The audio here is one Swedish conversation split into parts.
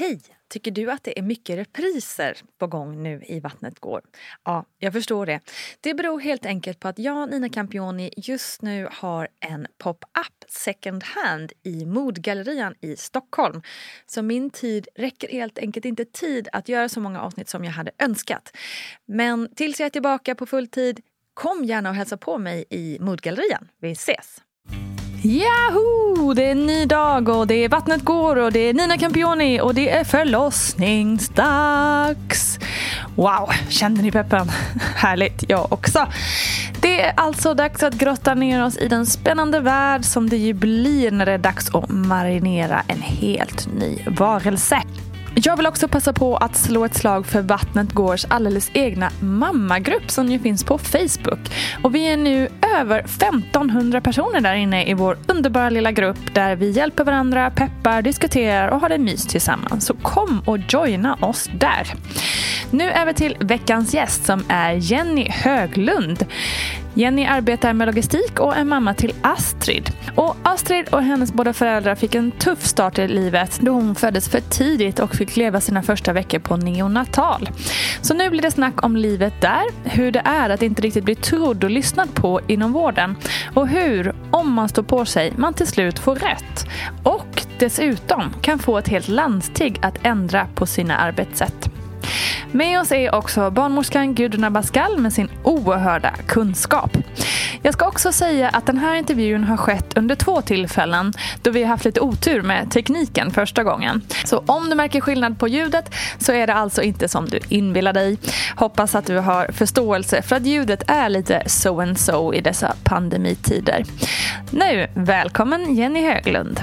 Hej! Tycker du att det är mycket repriser på gång nu i Vattnet går? Ja, jag förstår det. Det beror helt enkelt på att jag, Nina Campioni, just nu har en pop-up second hand i Modgallerian i Stockholm. Så min tid räcker helt enkelt inte tid att göra så många avsnitt som jag hade önskat. Men tills jag är tillbaka på full tid, kom gärna och hälsa på mig i Modgallerian. Vi ses! Yahoo! Det är en ny dag och det är Vattnet går och det är Nina Campioni och det är förlossningsdags. Wow, kände ni peppen? Härligt, jag också. Det är alltså dags att grotta ner oss i den spännande värld som det ju blir när det är dags att marinera en helt ny varelse. Jag vill också passa på att slå ett slag för Vattnet Gårs alldeles egna mammagrupp som ju finns på Facebook. Och vi är nu över 1500 personer där inne i vår underbara lilla grupp där vi hjälper varandra, peppar, diskuterar och har det mys tillsammans. Så kom och joina oss där. Nu över till veckans gäst som är Jenny Höglund. Jenny arbetar med logistik och är mamma till Astrid. Och Astrid och hennes båda föräldrar fick en tuff start i livet då hon föddes för tidigt och fick leva sina första veckor på neonatal. Så nu blir det snack om livet där, hur det är att inte riktigt bli trodd och lyssnad på inom vården och hur, om man står på sig, man till slut får rätt. Och dessutom kan få ett helt landsting att ändra på sina arbetssätt. Med oss är också barnmorskan Gudrun Abascal med sin oerhörda kunskap. Jag ska också säga att den här intervjun har skett under 2 tillfällen då vi har haft lite otur med tekniken första gången. Så om du märker skillnad på ljudet så är det alltså inte som du inbillar dig. Hoppas att du har förståelse för att ljudet är lite so and so i dessa pandemitider. Nu, välkommen Jenny Höglund.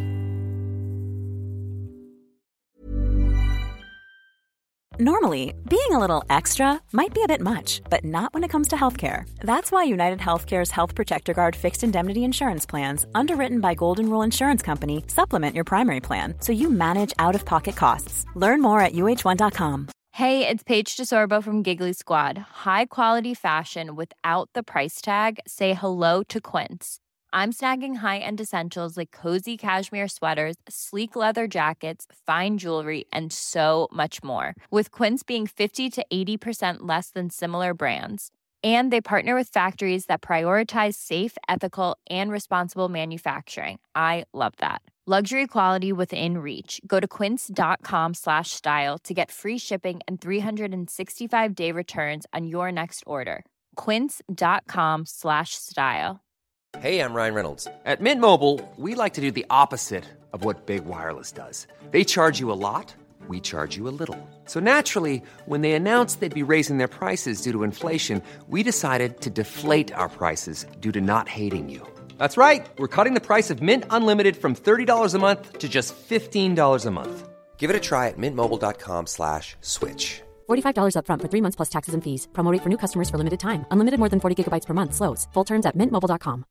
Normally, being a little extra might be a bit much, but not when it comes to healthcare. That's why United Healthcare's Health Protector Guard fixed indemnity insurance plans, underwritten by Golden Rule Insurance Company, supplement your primary plan so you manage out-of-pocket costs. Learn more at uh1.com. Hey, it's Paige DeSorbo from Giggly Squad. High quality fashion without the price tag. Say hello to Quince. I'm snagging high-end essentials like cozy cashmere sweaters, sleek leather jackets, fine jewelry, and so much more. With Quince being 50 to 80% less than similar brands. And they partner with factories that prioritize safe, ethical, and responsible manufacturing. I love that. Luxury quality within reach. Go to quince.com/style to get free shipping and 365-day returns on your next order. Quince.com/style. Hey, I'm Ryan Reynolds. At Mint Mobile, we like to do the opposite of what Big Wireless does. They charge you a lot, we charge you a little. So naturally, when they announced they'd be raising their prices due to inflation, we decided to deflate our prices due to not hating you. That's right. We're cutting the price of Mint Unlimited from $30 a month to just $15 a month. Give it a try at mintmobile.com/switch. $45 up front for 3 months plus taxes and fees. Promo rate for new customers for limited time. Unlimited more than 40 gigabytes per month. Slows full terms at mintmobile.com.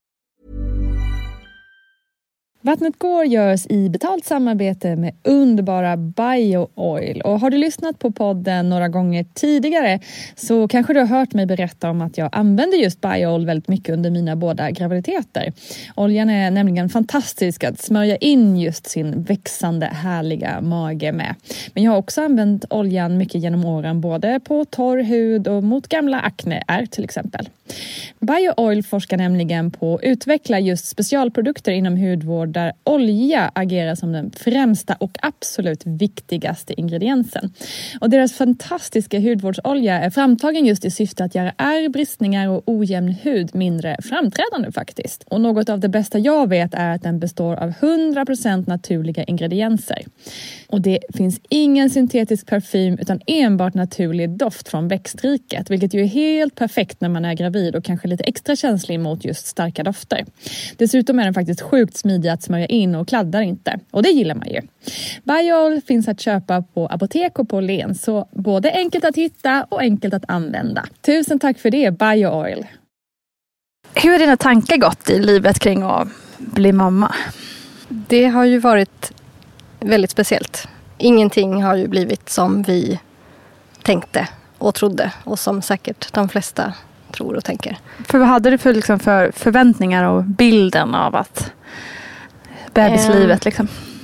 Vattnet går görs i betalt samarbete med underbara BioOil. Och har du lyssnat på podden några gånger tidigare så kanske du har hört mig berätta om att jag använder just BioOil väldigt mycket under mina båda graviditeter. Oljan är nämligen fantastisk att smörja in just sin växande härliga mage med. Men jag har också använt oljan mycket genom åren både på torr hud och mot gamla akneär till exempel. BioOil forskar nämligen på att utveckla just specialprodukter inom hudvård där olja agerar som den främsta och absolut viktigaste ingrediensen. Och deras fantastiska hudvårdsolja är framtagen just i syfte att göra ärr, bristningar och ojämn hud mindre framträdande faktiskt. Och något av det bästa jag vet är att den består av 100% naturliga ingredienser. Och det finns ingen syntetisk parfym utan enbart naturlig doft från växtriket, vilket ju är helt perfekt när man är gravid och kanske lite extra känslig mot just starka dofter. Dessutom är den faktiskt sjukt smidig att smörja in och kladdar inte. Och det gillar man ju. BioOil finns att köpa på apotek och på Len, så både enkelt att hitta och enkelt att använda. Tusen tack för det, BioOil. Hur har dina tankar gått i livet kring att bli mamma? Det har ju varit väldigt speciellt. Ingenting har ju blivit som vi tänkte och trodde och som säkert de flesta tror och tänker. För vad hade du för, liksom, för förväntningar och bilden av att bebislivet liksom?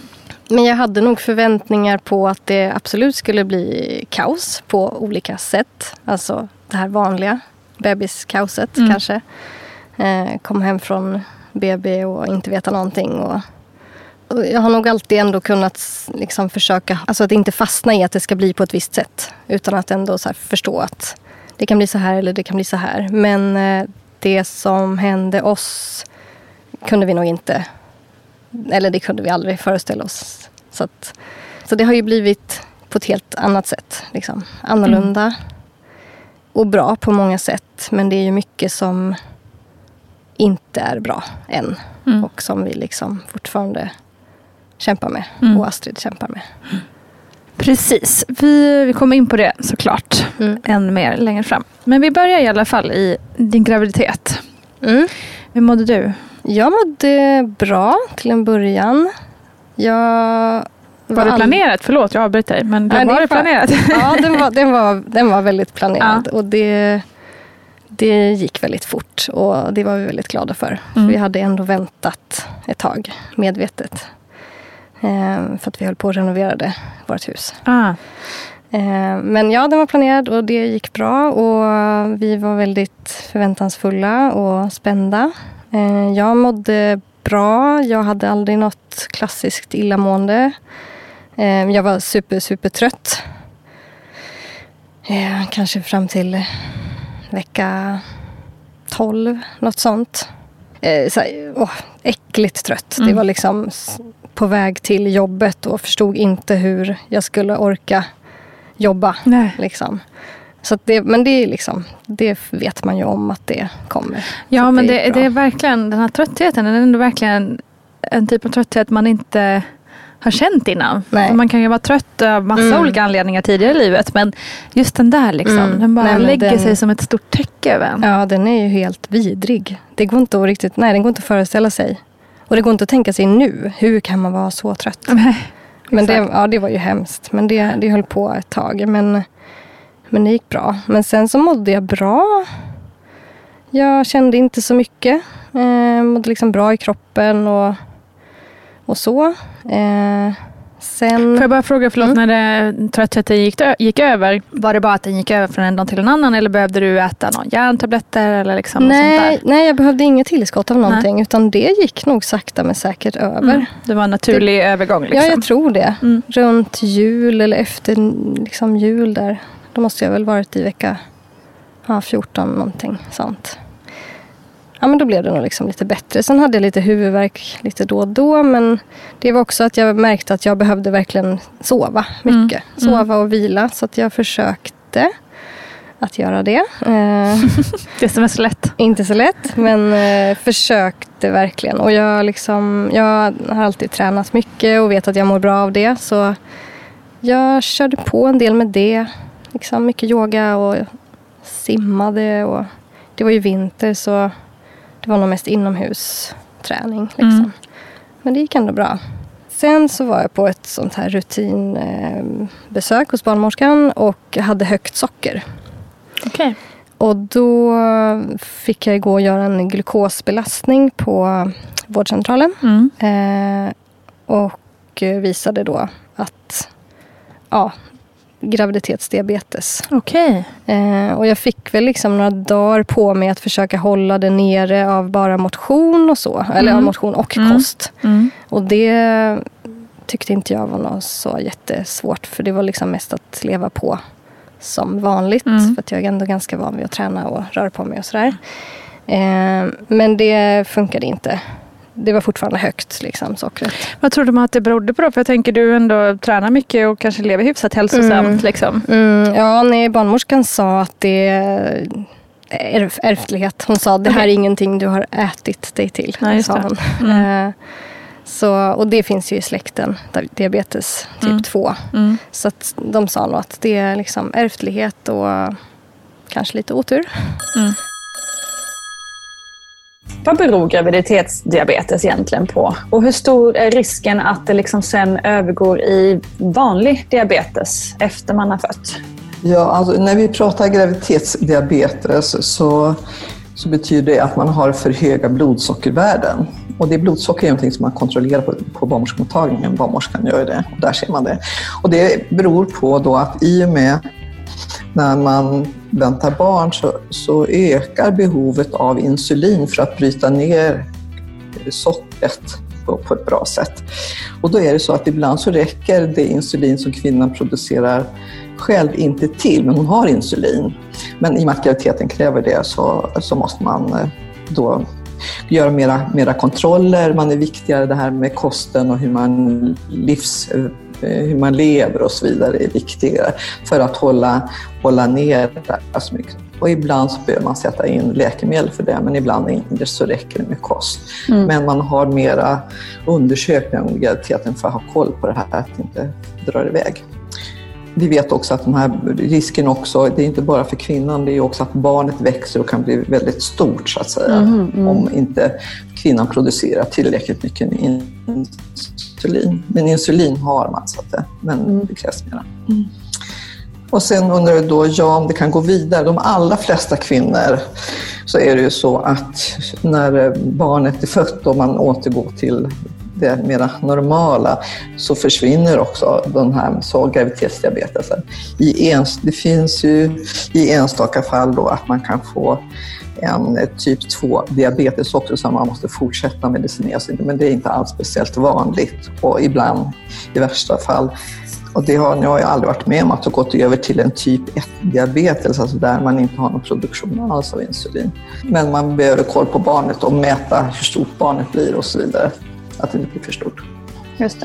Men jag hade nog förväntningar på att det absolut skulle bli kaos på olika sätt. Alltså det här vanliga bebiskaoset kanske. Kom hem från BB och inte veta någonting. Och jag har nog alltid ändå kunnat liksom försöka, alltså att inte fastna i att det ska bli på ett visst sätt. Utan att ändå så här förstå att det kan bli så här eller det kan bli så här. Men det som hände oss kunde vi nog inte, eller det kunde vi aldrig föreställa oss. Så det har ju blivit på ett helt annat sätt. Liksom. Annorlunda och bra på många sätt. Men det är ju mycket som inte är bra än. Och som vi liksom fortfarande kämpar med. Och Astrid kämpar med. Precis. Vi kommer in på det såklart än mer längre fram. Men vi börjar i alla fall i din graviditet. Hur mådde du? Jag mådde bra till en början. Var det planerat? Förlåt, jag avbryter dig. Men var det planerat? Ja, den var väldigt planerad. Ja. Och det gick väldigt fort. Och det var vi väldigt glada för. För vi hade ändå väntat ett tag medvetet. För att vi höll på att renovera vårt hus. Men ja, den var planerad och det gick bra. Och vi var väldigt förväntansfulla och spända. Jag mådde bra. Jag hade aldrig något klassiskt illamående. Jag var super trött. Kanske fram till vecka 12. Något sånt. Äckligt trött. Det var liksom på väg till jobbet och förstod inte hur jag skulle orka jobba. Liksom. Så att men det är liksom, det vet man ju om att det kommer. Ja, så men det är verkligen den här tröttheten. Den är ändå verkligen en typ av trötthet man inte har känt innan. Man kan ju vara trött av massa olika anledningar tidigare i livet. Men just den där liksom, den bara lägger sig som ett stort täcke över en. Ja, den är ju helt vidrig. Det går inte att riktigt, den går inte att föreställa sig. Och det går inte att tänka sig nu. Hur kan man vara så trött? Men det var ju hemskt. Men det höll på ett tag. Men det gick bra. Men sen så mådde jag bra. Jag kände inte så mycket. Mådde liksom bra i kroppen och så. Sen... Får jag bara fråga, förlåt, när tröttheten gick över, var det bara att den gick över från en dag till en annan eller behövde du äta någon järntabletter eller liksom något sånt där? Nej, jag behövde inget tillskott av någonting utan det gick nog sakta men säkert över. Det var en naturlig övergång liksom. Ja, jag tror det. Runt jul eller efter liksom jul där. Då måste jag väl varit i vecka 14 någonting sånt. Ja, men då blev det nog liksom lite bättre. Sen hade jag lite huvudvärk lite då och då. Men det var också att jag märkte att jag behövde verkligen sova mycket. Sova och vila. Så att jag försökte att göra det. Det som är så lätt. Inte så lätt, men försökte verkligen. Och jag har alltid tränat mycket och vet att jag mår bra av det. Så jag körde på en del med det. Liksom mycket yoga och simmade. Och det var ju vinter så... Det var nog mest inomhusträning. Liksom. Men det gick ändå bra. Sen så var jag på ett sånt här rutinbesök hos barnmorskan och hade högt socker. Okay. Och då fick jag gå och göra en glukosbelastning på vårdcentralen. Och visade då att graviditetsdiabetes. Okej. Och jag fick väl liksom några dagar på mig att försöka hålla det nere av bara motion och så. Eller av motion och kost. Och det tyckte inte jag var något så jättesvårt. För det var liksom mest att leva på som vanligt. För att jag är ändå ganska van vid att träna och röra på mig och sådär. Men det funkade inte. Det var fortfarande högt, liksom, sockret. Vad tror du att det berodde på då? För jag tänker du ändå tränar mycket och kanske lever hyfsat hälsosamt. Liksom. Barnmorskan sa att det är ärftlighet. Hon sa att det här är ingenting du har ätit dig till. Nej, sa hon. Och det finns ju i släkten, diabetes typ 2. Så att de sa nog att det är liksom ärftlighet och kanske lite otur. Vad beror graviditetsdiabetes egentligen på? Och hur stor är risken att det liksom sen övergår i vanlig diabetes efter man har fött? Ja, alltså när vi pratar graviditetsdiabetes så så betyder det att man har för höga blodsockervärden. Och det blodsocker är någonting som man kontrollerar på barnmorskemottagningen. Barnmorskan gör det och där ser man det. Och det beror på då att i och med när man väntar barn så ökar behovet av insulin för att bryta ner sockret på ett bra sätt. Och då är det så att ibland så räcker det insulin som kvinnan producerar själv inte till, men hon har insulin. Men i och med att graviditeten kräver det så måste man då göra mera kontroller. Man är viktigare, det här med kosten och hur man lever och så vidare är viktigare för att hålla ner det så mycket. Och ibland så behöver man sätta in läkemedel för det, men ibland inte, så räcker det med kost. Men man har mera undersökningar om graviditeten för att ha koll på det här, att inte dra iväg. Vi vet också att den här risken också, det är inte bara för kvinnan, det är också att barnet växer och kan bli väldigt stort så att säga. Om inte kvinnan producerar tillräckligt mycket insulin. Men insulin har man så att det, men det krävs mera. Och sen undrar jag då, om det kan gå vidare. De allra flesta kvinnor så är det ju så att när barnet är fött och man återgår till det mera normala så försvinner också den här graviditetsdiabetesen. Det finns ju i enstaka fall då att man kan få en typ 2 diabetes också som man måste fortsätta medicinera sig, men det är inte alls speciellt vanligt och ibland i värsta fall. Och det har jag aldrig varit med om, att ha gått över till en typ 1-diabetes, alltså där man inte har någon produktion alls av insulin. Men man behöver koll på barnet och mäta hur stort barnet blir och så vidare, att det inte blir för stort. Just det.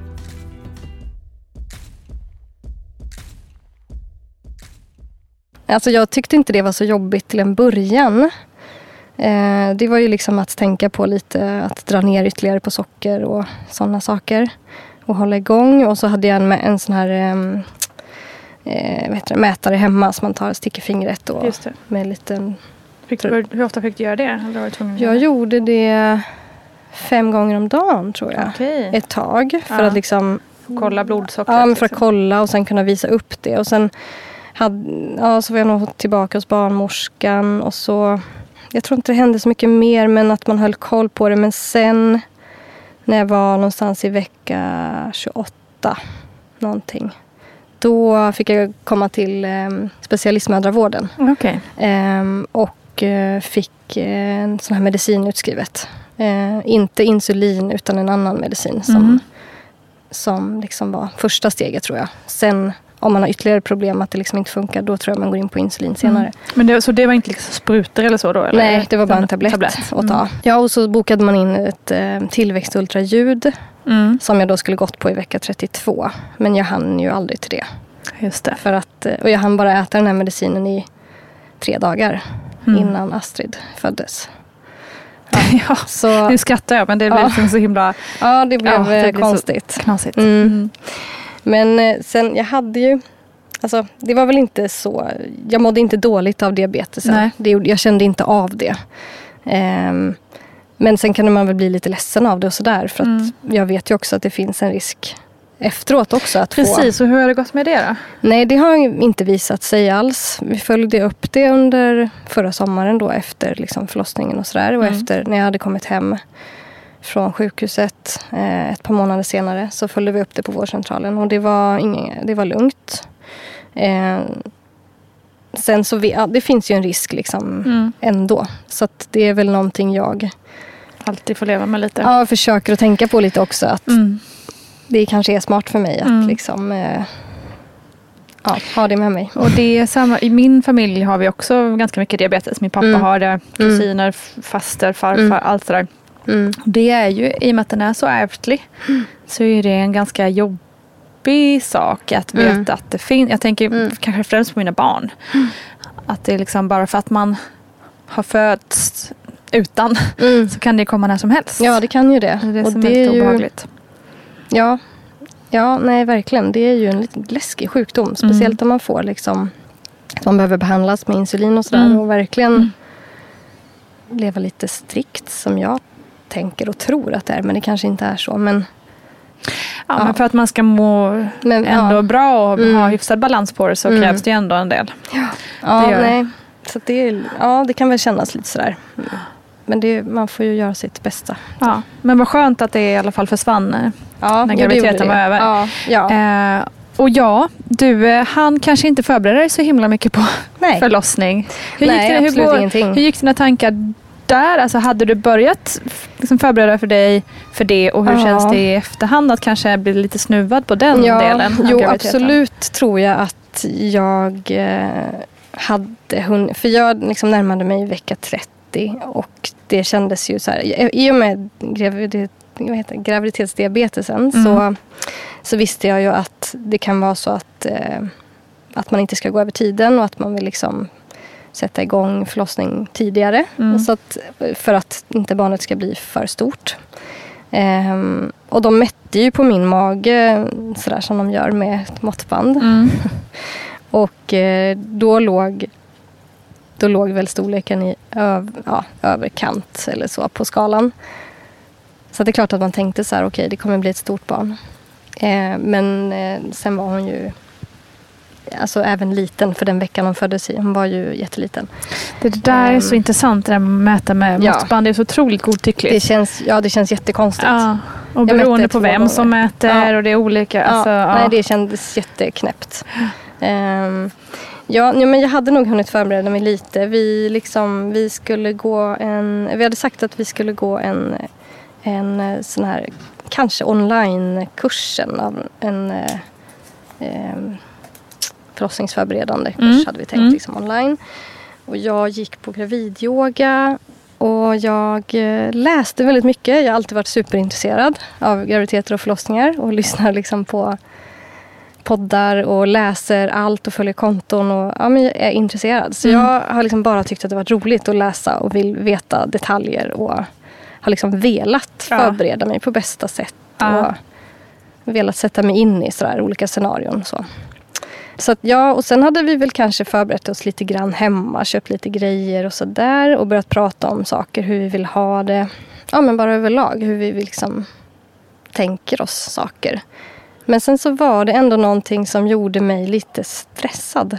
Alltså jag tyckte inte det var så jobbigt till en början. Det var ju liksom att tänka på lite, att dra ner ytterligare på socker och sådana saker. Och hålla igång. Och så hade jag en sån här mätare hemma som man tar och sticker fingret och Just det. med en liten... Hur ofta fick du göra det? Eller var du tvungen att jag gjorde det 5 gånger om dagen tror jag. Okej. Ett tag för att liksom... kolla blodsockret. Ja, men för att liksom. kolla och sen kunna visa upp det. Och sen så var jag nog tillbaka hos barnmorskan och så... Jag tror inte det hände så mycket mer, men att man höll koll på det. Men sen när jag var någonstans i vecka 28 någonting, då fick jag komma till specialistmödravården. Okej. Och fick en sån här medicin utskrivet. Inte insulin utan en annan medicin som liksom var första steget tror jag. Sen om man har ytterligare problem att det liksom inte funkar, då tror jag man går in på insulin senare. Men så det var inte liksom sprutor eller så då? Eller? Nej, det var bara en tablett att ta. Ja, och så bokade man in ett tillväxtultraljud som jag då skulle gått på i vecka 32. Men jag hann ju aldrig till det. Just det. Och jag hann bara äta den här medicinen i 3 dagar innan Astrid föddes. Ja, så, nu skrattar jag, men det blev liksom så himla... Ja, det blev konstigt. Knasigt. Men sen, jag hade ju... Alltså, det var väl inte så... Jag mådde inte dåligt av diabetesen. Jag kände inte av det. Men sen kan man väl bli lite ledsen av det och sådär. För att jag vet ju också att det finns en risk efteråt också. Att Precis, och hur har det gått med det då? Nej, det har inte visat sig alls. Vi följde upp det under förra sommaren då efter liksom förlossningen och sådär. Och efter när jag hade kommit hem från sjukhuset ett par månader senare så följde vi upp det på vårdcentralen. Och det var lugnt. Sen så det finns ju en risk liksom ändå. Så att det är väl någonting jag alltid får leva med lite. Ja, försöker att tänka på lite också. Att det kanske är smart för mig att liksom ha det med mig. Och det är samma, i min familj har vi också ganska mycket diabetes. Min pappa har det, kusiner, faster, farfar, allt sådär. Det är ju, i och med att den är så ärftlig, så är det en ganska jobbig sak att veta att det finns. Jag tänker kanske främst på mina barn. Att det är liksom bara för att man har fötts utan så kan det komma när som helst. Ja, det kan ju det. Det är det och som det är lite obehagligt. Ja, nej verkligen. Det är ju en lite läskig sjukdom. Speciellt om man får liksom, att man behöver behandlas med insulin och sådär. Och verkligen leva lite strikt som jag tänker och tror att det är. Men det kanske inte är så. Men men för att man ska må ändå bra och ha hyfsad balans på det så krävs det ju ändå en del. Nej. Så att det kan väl kännas lite sådär. Men man får ju göra sitt bästa. Ja, men vad skönt att det i alla fall försvann när graviditeten var över. Ja. Och du hann kanske inte förbereda dig så himla mycket på förlossning. Hur gick dina tankar där? Alltså, hade du börjat liksom förbereda för dig för det, och hur känns det i efterhand att kanske bli lite snuvad på den delen? Jo, absolut tror jag att jag hade hunnit. För jag liksom närmade mig vecka 30 och det kändes ju så här, i och med graviditetsdiabetesen så visste jag ju att det kan vara så att man inte ska gå över tiden och att man vill liksom sätta igång förlossning tidigare. Så att, för att inte barnet ska bli för stort. Och de mätte ju på min mage sådär som de gör med ett måttband. Och då låg väl storleken i överkant eller så på skalan. Så det är klart att man tänkte så här, okej, det kommer bli ett stort barn. Men sen var hon ju alltså även liten för den veckan hon föddes i. Hon var ju jätteliten. Det där är så intressant, det där med att mäta med måttband. Det är så otroligt godtyckligt. Det känns jättekonstigt. Ja, och beroende på vem som mäter och det är olika. Nej, det kändes jätteknäppt. Men jag hade nog hunnit förbereda mig lite. Vi hade sagt att vi skulle gå en sån här kanske online-kursen av en förlossningsförberedande kurs hade vi tänkt liksom online. Och jag gick på gravidyoga och jag läste väldigt mycket. Jag har alltid varit superintresserad av graviditeter och förlossningar och lyssnar liksom på poddar och läser allt och följer konton och men jag är intresserad. Så jag har liksom bara tyckt att det varit roligt att läsa och vill veta detaljer och har liksom velat förbereda mig på bästa sätt och velat sätta mig in i sådär olika scenarion. Så att och sen hade vi väl kanske förberett oss lite grann hemma, köpt lite grejer och sådär och börjat prata om saker, hur vi vill ha det. Ja, men bara överlag, hur vi liksom tänker oss saker. Men sen så var det ändå någonting som gjorde mig lite stressad.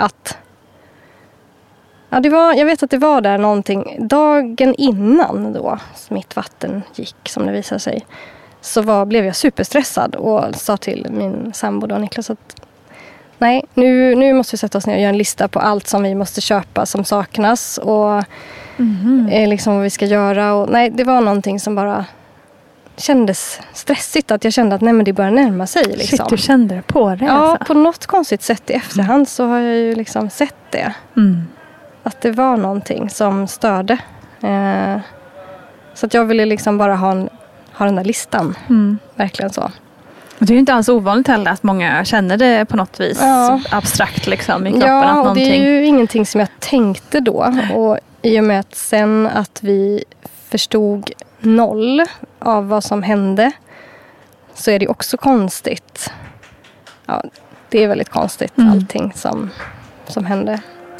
Jag vet att det var där någonting. Dagen innan då mitt vatten gick, som det visade sig, så blev jag superstressad och sa till min sambo då, Niklas, att nej, nu måste vi sätta oss ner och göra en lista på allt som vi måste köpa som saknas och liksom vad vi ska göra. Och nej, det var någonting som bara kändes stressigt, att jag kände att nej, men det börjar närma sig. Liksom. Shit, du kände det på det? Ja, på något konstigt sätt i efterhand så har jag ju liksom sett det. Att det var någonting som störde. Så att jag ville liksom bara ha den där listan. Verkligen så. Och det är ju inte alls ovanligt heller att många känner det på något vis abstrakt liksom i kroppen. Ja, att och det är ju ingenting som jag tänkte då. Och i och med att sen att vi förstod 0 av vad som hände så är det också konstigt. Ja, det är väldigt konstigt allting som hände.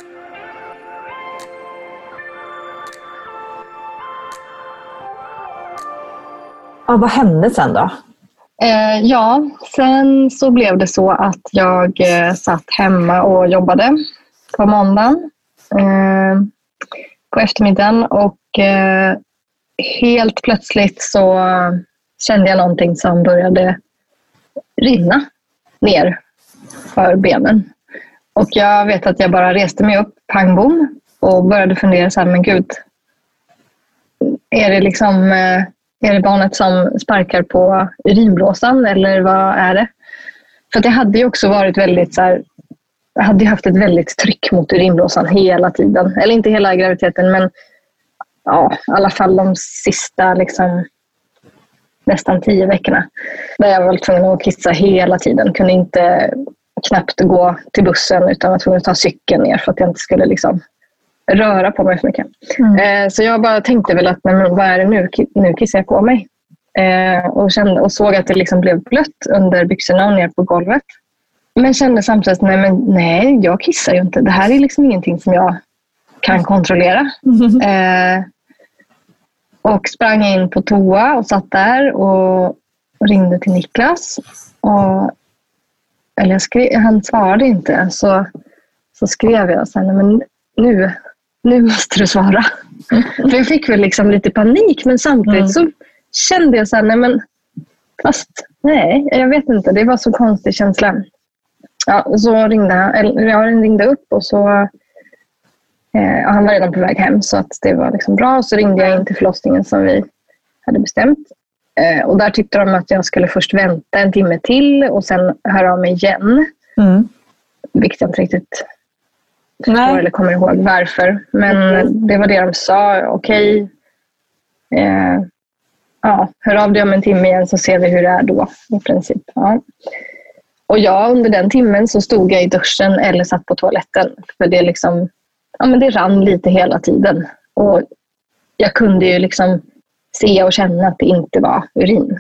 Ja, vad hände sen då? Sen så blev det så att jag satt hemma och jobbade på måndagen på eftermiddagen och helt plötsligt så kände jag någonting som började rinna ner för benen. Och jag vet att jag bara reste mig upp, pang bom, och började fundera så här, men gud, är det barnet som sparkar på urinblåsan eller vad är det? För att jag hade ju också varit väldigt så här, jag hade ju haft ett väldigt tryck mot urinblåsan hela tiden. Eller inte hela graviditeten, men i alla fall de sista liksom, nästan 10 veckorna. Där jag var tvungen att kissa hela tiden. Kunde inte knappt gå till bussen utan var tvungen att ta cykeln ner för att jag inte skulle liksom röra på mig för mycket. Så jag bara tänkte väl att vad är det nu? Nu kissar jag på mig. Och såg att det liksom blev blött under byxorna och ner på golvet. Men kände samtidigt, nej, jag kissar ju inte. Det här är liksom ingenting som jag kan kontrollera. Och sprang in på toa och satt där och ringde till Niklas. Han svarade inte. Så skrev jag sen, men nu måste du svara. För jag fick väl liksom lite panik, men samtidigt så kände jag så här, nej, jag vet inte. Det var så konstig känsla. Ja, så jag ringde upp och så han var redan på väg hem, så att det var liksom bra. Så ringde jag in till förlossningen som vi hade bestämt. Och där tyckte de att jag skulle först vänta en timme till och sen höra av mig igen. Vilket jag inte riktigt förstår eller kommer ihåg varför. Men det var det de sa. Okej. Hör av dig om en timme igen så ser vi hur det är då i princip. Ja. Och under den timmen så stod jag i duschen eller satt på toaletten. För det liksom, men det rann lite hela tiden. Och jag kunde ju liksom se och känna att det inte var urin.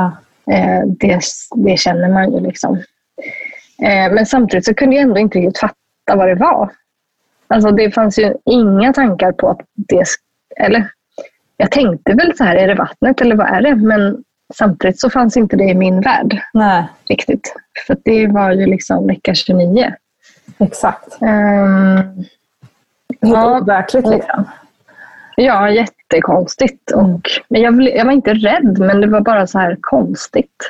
Det känner man ju liksom. Men samtidigt så kunde jag ändå inte riktigt fatta vad det var. Alltså det fanns ju inga tankar på att eller jag tänkte väl så här, är det vattnet eller vad är det? Men samtidigt så fanns inte det i min värld. Nej. Riktigt. För det var ju liksom vecka 29. Exakt. Overkligt liksom. Ja, jättekonstigt. Men jag var inte rädd, men det var bara så här konstigt.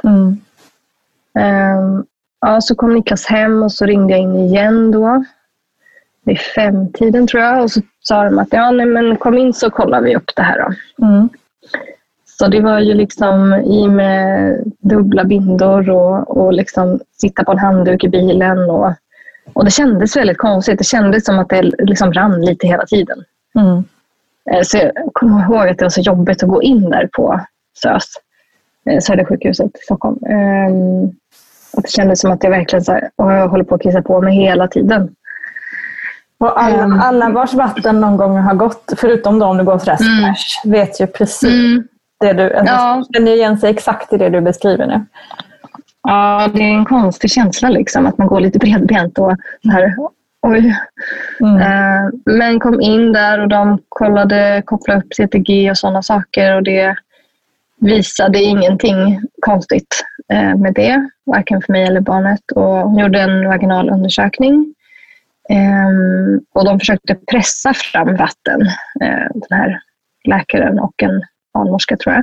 Så kom Niklas hem och så ringde jag in igen då. Vid 5-tiden tror jag. Och så sa de att men kom in så kollar vi upp det här då. Så det var ju liksom i med dubbla bindor och liksom sitta på en handduk i bilen. Och det kändes väldigt konstigt. Det kändes som att det liksom rann lite hela tiden. Så jag kommer ihåg att det var så jobbigt att gå in där på SÖS. Södersjukhuset i Stockholm. Och det kändes som att jag verkligen så här, jag håller på att kissa på mig hela tiden. Och alla vars vatten någon gång har gått, förutom de du gått restbärs, vet ju precis det du känner igen sig exakt i det du beskriver nu. Ja, det är en konstig känsla liksom, att man går lite bredbent och så här, oj. Men kom in där och de kopplade upp CTG och sådana saker och det visade ingenting konstigt med det, varken för mig eller barnet. Och hon gjorde en vaginal undersökning. Och de försökte pressa fram vatten, den här läkaren och en barnmorska tror jag.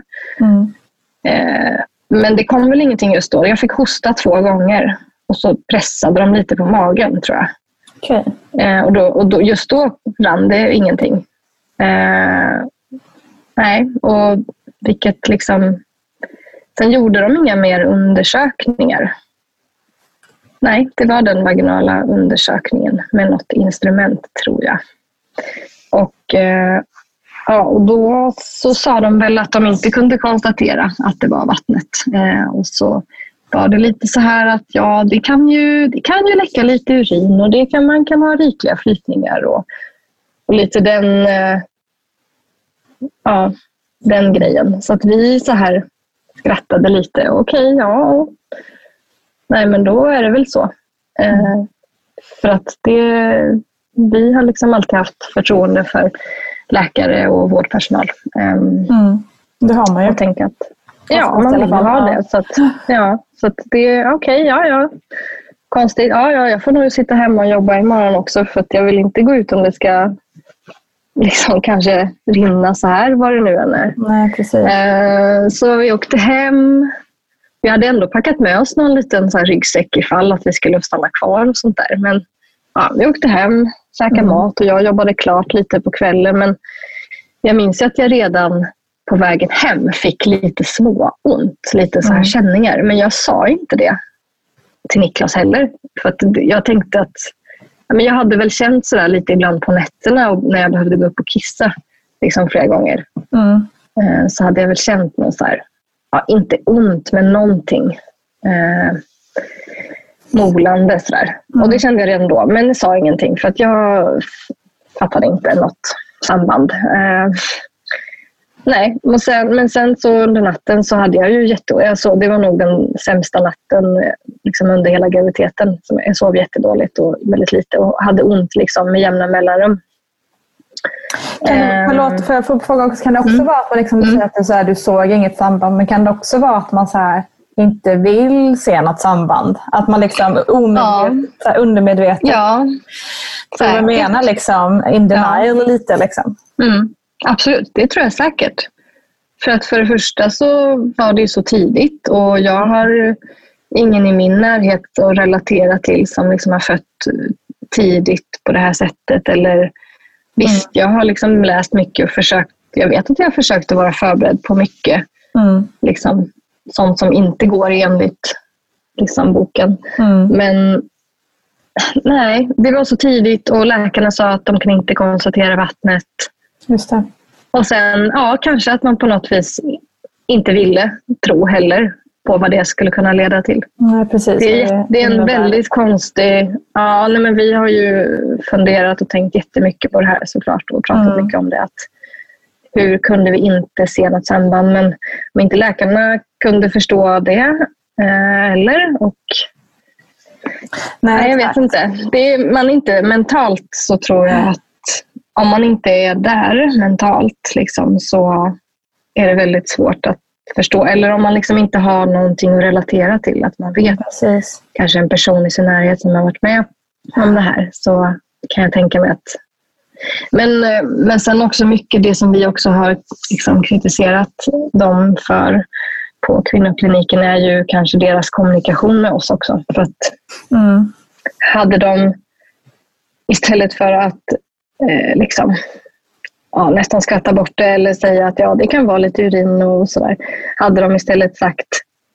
Men det kom väl ingenting just då. Jag fick hosta 2 gånger och så pressade de lite på magen tror jag. Okay. Och då, just då rann det ingenting. Nej, och vilket liksom... Sen gjorde de inga mer undersökningar. Nej, det var den vaginala undersökningen med något instrument tror jag. Och då så sa de väl att de inte kunde konstatera att det var vattnet. Och så var det lite så här att det kan ju läcka lite urin och man kan ha rikliga flytningar och lite den grejen. Så att vi så här skrattade lite. Okej, nej men då är det väl så. För att vi har liksom alltid haft förtroende för läkare och vårdpersonal. Det har man ju. Jag tänker att man vill ha det. Så att det är okej, konstigt. Jag får nog sitta hemma och jobba imorgon också för att jag vill inte gå ut om det ska liksom kanske rinna så här, vad det nu än är. Nej, precis. Så vi åkte hem. Vi hade ändå packat med oss någon liten så här ryggsäck ifall att vi skulle stanna kvar och sånt där. Men vi åkte hem, käkade mat och jag jobbade klart lite på kvällen. Men jag minns att jag redan på vägen hem fick lite småont, lite så här känningar. Men jag sa inte det till Niklas heller. För att jag tänkte att jag hade väl känt sådär lite ibland på nätterna och när jag behövde gå upp och kissa liksom flera gånger. Så hade jag väl känt någon så här, inte ont men någonting molande sådär. Och det kände jag redan då, men jag sa ingenting för att jag fattade inte något samband. Nej, men sen så under natten så hade jag ju det var nog den sämsta natten liksom under hela graviditeten. Jag sov jättedåligt och väldigt lite och hade ont liksom med jämna mellanrum. Förlåt, för jag får fråga också, kan det också vara att man liksom, du säger att du såg inget samband, men kan det också vara att man så här, inte vill se något samband. Att man liksom undermedvetet. Ja, så jag menar liksom in denial lite liksom. Absolut, det tror jag säkert. För det första så var det så tidigt och jag har ingen i min närhet att relatera till som liksom har fött tidigt på det här sättet. Eller visst, jag har liksom läst mycket och försökt. Jag vet att jag har försökt att vara förberedd på mycket. Liksom, sånt som inte går enligt liksom, boken. Men nej, det var så tidigt och läkarna sa att de kan inte konstatera vattnet. Just det. Och sen, kanske att man på något vis inte ville tro heller på vad det skulle kunna leda till. Nej, precis. Det är en väldigt konstig... Ja, nej, men vi har ju funderat och tänkt jättemycket på det här såklart och pratat mycket om det. Att hur kunde vi inte se något samband? Men om inte läkarna kunde förstå det eller? Och nej, jag vet inte. Man inte mentalt så tror jag att om man inte är där mentalt liksom, så är det väldigt svårt att förstå. Eller om man liksom inte har någonting att relatera till. Att man vet kanske en person i sin närhet som har varit med om det här. Så kan jag tänka mig att... Men sen också mycket det som vi också har liksom kritiserat dem för på kvinnokliniken är ju kanske deras kommunikation med oss också. För att hade de istället för att liksom, nästan skratta bort det eller säga att det kan vara lite urin och sådär. Hade de istället sagt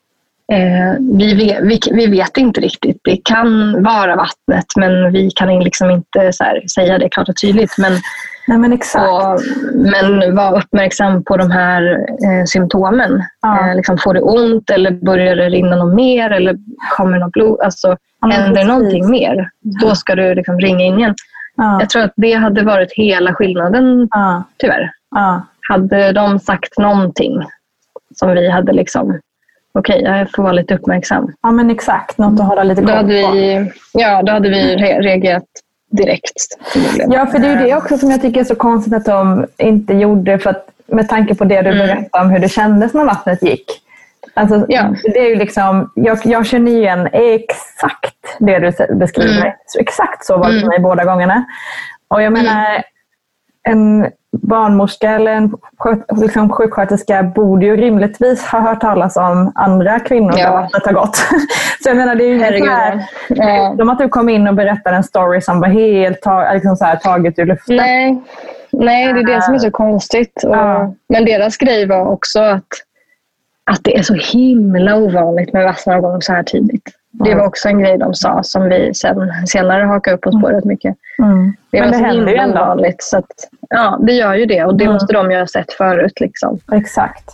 vi vet inte riktigt. Det kan vara vattnet men vi kan liksom inte så här, säga det klart och tydligt. Men exakt. Men var uppmärksam på de här symptomen. Liksom, får det ont eller börjar det rinna något mer eller kommer något blod? Alltså, händer någonting mer? Då ska du liksom ringa in igen. Jag tror att det hade varit hela skillnaden, tyvärr. Hade de sagt någonting som vi hade liksom, okej, jag får vara lite uppmärksam. Ja, men exakt. Något att hålla lite koll på. Då hade vi reagerat direkt. Ja, för det är ju det också som jag tycker är så konstigt att de inte gjorde. För att, med tanke på det du berättade om hur det kändes när vattnet gick. Alltså, det är ju liksom, jag känner igen exakt det du beskriver. Så exakt så var det för mig båda gångerna. Och jag menar, en barnmorska eller en liksom, sjuksköterska borde ju rimligtvis ha hört talas om andra kvinnor där vattnet har gått. Så jag menar, det är ju så här, de att du kom in och berättade en story som var helt liksom så här, taget ur luften. Nej, det är det som är så konstigt. Men deras grej var också att det är så himla ovanligt med vassnavgång så här tidigt. Det var också en grej de sa som vi senare hakade upp oss på rätt mycket. Det var så himla ovanligt. Så att, det gör ju det. Och det måste de ju ha sett förut. Liksom. Exakt.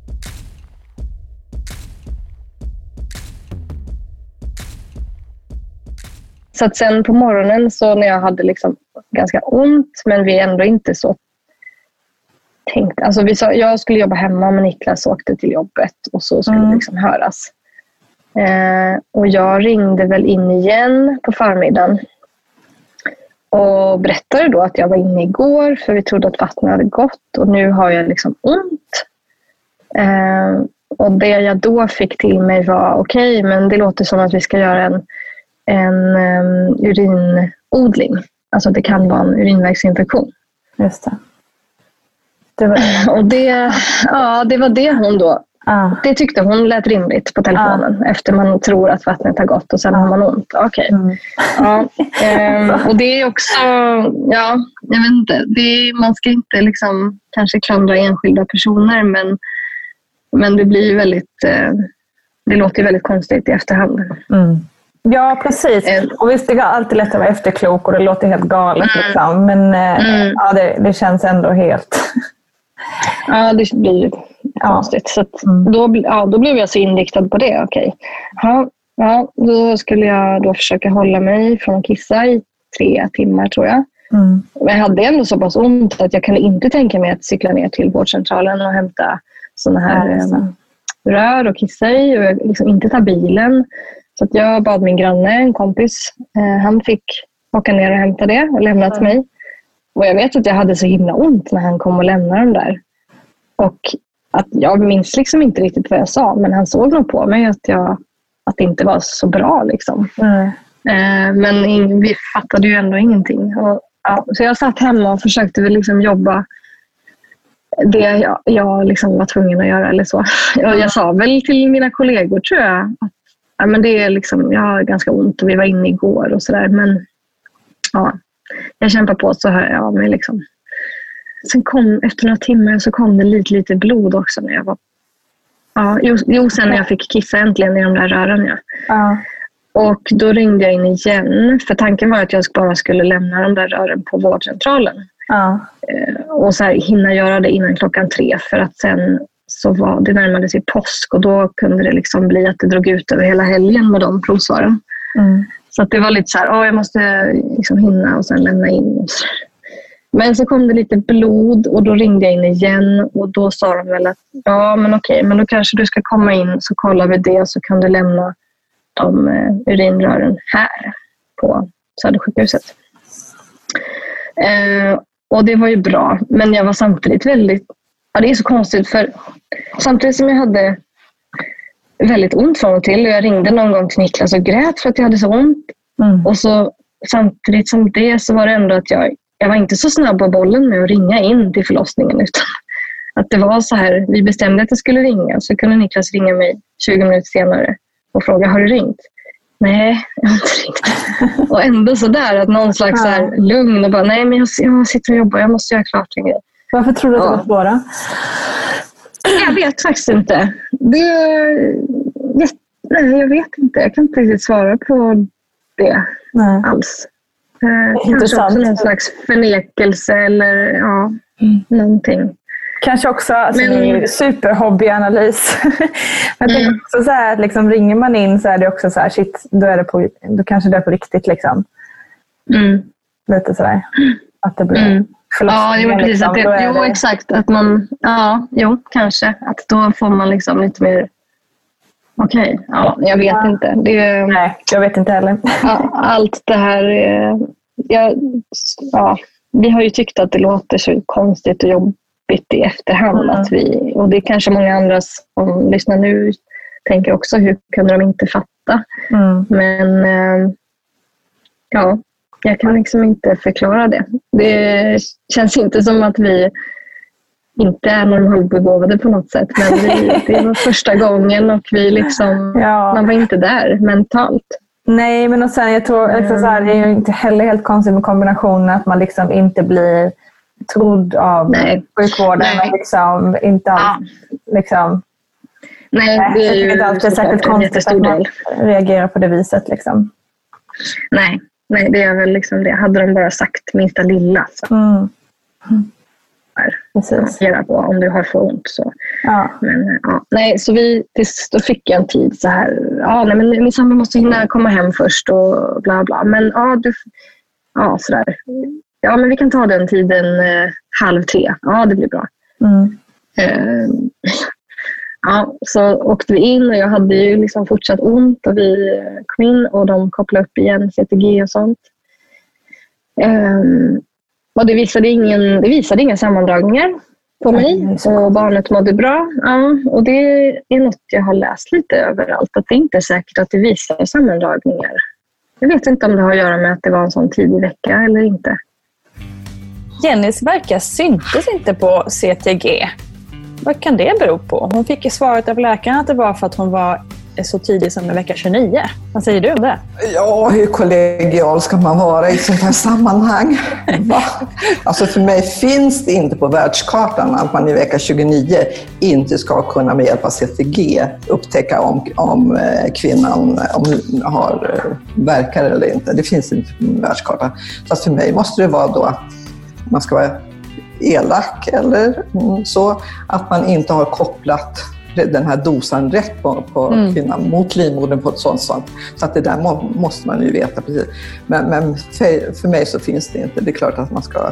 Så att sen på morgonen så när jag hade liksom ganska ont men vi ändå inte så tänkt. Alltså jag skulle jobba hemma men Niklas åkte till jobbet och så skulle det liksom höras. Och jag ringde väl in igen på förmiddagen och berättade då att jag var inne igår för vi trodde att vattnet hade gått och nu har jag liksom ont. Och det jag då fick till mig var okej, men det låter som att vi ska göra en urinodling. Alltså det kan vara en urinvägsinfektion. Just det. Och det var det hon då. Det tyckte hon lät rimligt på telefonen efter man tror att vattnet har gått och sen har man ont. Okej. Och det är också, jag vet inte, man ska inte liksom kanske klandra enskilda personer men det blir väldigt, det låter väldigt konstigt i efterhand. Ja, precis. Och visst, det är alltid lätt att vara efterklok och det låter helt galet liksom. Men det känns ändå helt... Ja, det blir konstigt. Så att då blev jag så inriktad på det. Okej. Då skulle jag då försöka hålla mig från att kissa i 3 timmar tror jag. Men jag hade ändå så pass ont att jag kunde inte tänka mig att cykla ner till vårdcentralen och hämta såna här rör och kissa i och liksom inte ta bilen. Så att jag bad min granne, en kompis, han fick åka ner och hämta det och lämna till mig. Och jag vet att jag hade så himla ont när han kom och lämnade dem där. Och att jag minns liksom inte riktigt vad jag sa, men han såg nog på mig att det inte var så bra liksom. Men vi fattade ju ändå ingenting. Så jag satt hemma och försökte väl liksom jobba det jag liksom var tvungen att göra eller så. Jag sa väl till mina kollegor, tror jag, att men det är liksom, jag har ganska ont och vi var inne igår och sådär, men ja, jag kämpar på, så hör jag av mig liksom. Sen efter några timmar så kom det lite blod också när jag var... sen när jag fick kissa äntligen i de där rören. Och då ringde jag in igen, för tanken var att jag bara skulle lämna de där rören på vårdcentralen. Och så här, hinna göra det innan 3:00, för att sen så det närmade sig påsk och då kunde det liksom bli att det drog ut över hela helgen med de provsvaren. Så att det var lite så här, jag måste liksom hinna och sen lämna in. Men så kom det lite blod och då ringde jag in igen och då sa de väl att men okej, men då kanske du ska komma in så kollar vi det, så kan du lämna de urinrören här på Södersjukhuset. Och det var ju bra, men jag var samtidigt väldigt... det är så konstigt, för samtidigt som jag hade väldigt ont från och till, och jag ringde någon gång till Niklas och grät för att jag hade så ont. Och så samtidigt som det så var det ändå att jag var inte så snabb på bollen med att ringa in till förlossningen, utan att det var så här, vi bestämde att jag skulle ringa, så kunde Niklas ringa mig 20 minuter senare och fråga, har du ringt? Nej, jag har inte ringt. Och ändå så där, att någon slags så här lugn och bara, nej men jag sitter och jobbar, jag måste göra klart en grej. Varför tror du att det var svåra? Jag vet faktiskt inte. Jag vet inte. Jag kan inte riktigt svara på det alls. Kanske också någon slags förnekelse eller någonting. Kanske också superhobbyanalys. Jag tänker också så här, att liksom, ringer man in så är det också så här, shit, då kanske det är på riktigt liksom. Lite sådär. Att det blir förlossningen. Precis. Liksom, exakt. Att man, kanske. Att då får man liksom lite mer... Okej, jag vet inte. Nej, jag vet inte heller. Allt det här... vi har ju tyckt att det låter så konstigt och jobbigt i efterhand. Och det är kanske många andra som lyssnar nu tänker också, hur kunde de inte fatta? Men jag kan liksom inte förklara det. Det känns inte som att vi inte är normalbegåvade på något sätt. Men det var första gången och vi liksom, man var inte där mentalt. Nej, men och sen jag tror liksom så här, det är ju inte heller helt konstigt med kombinationen att man liksom inte blir trodd av sjukvården. Men liksom inte alls liksom... Nej, det är ju inte alltid särskilt konstigt att man reagerar på det viset liksom. Nej, det är väl liksom det. Hade de bara sagt minsta lilla så. Precis. På om du har för ont så. Men så då fick jag en tid så här. Men min sambo måste hinna komma hem först och bla bla. Men sådär. Men vi kan ta den tiden 2:30. Det blir bra. Så åkte vi in och jag hade ju liksom fortsatt ont och vi kom in och de kopplade upp igen CTG och sånt. Och det visade inga sammandragningar på mig och barnet mådde bra. Och det är något jag har läst lite överallt, att det inte är säkert att det visar sammandragningar. Jag vet inte om det har att göra med att det var en sån tidig vecka eller inte. Jennys verkar syntes inte på CTG. Vad kan det bero på? Hon fick ju svaret av läkaren att det var för att hon var så tidig som i vecka 29. Vad säger du om det? Ja, hur kollegial ska man vara i ett sånt här sammanhang? Alltså för mig finns det inte på världskartan att man i vecka 29 inte ska kunna med hjälp av CTG upptäcka om kvinnan har verkar eller inte. Det finns inte på världskartan. Så att för mig måste det vara då att man ska vara elak eller så att man inte har kopplat den här dosan rätt på kvinnan mot livmodern på ett sånt. Så att det där måste man ju veta precis. Men för mig så finns det inte. Det är klart att man ska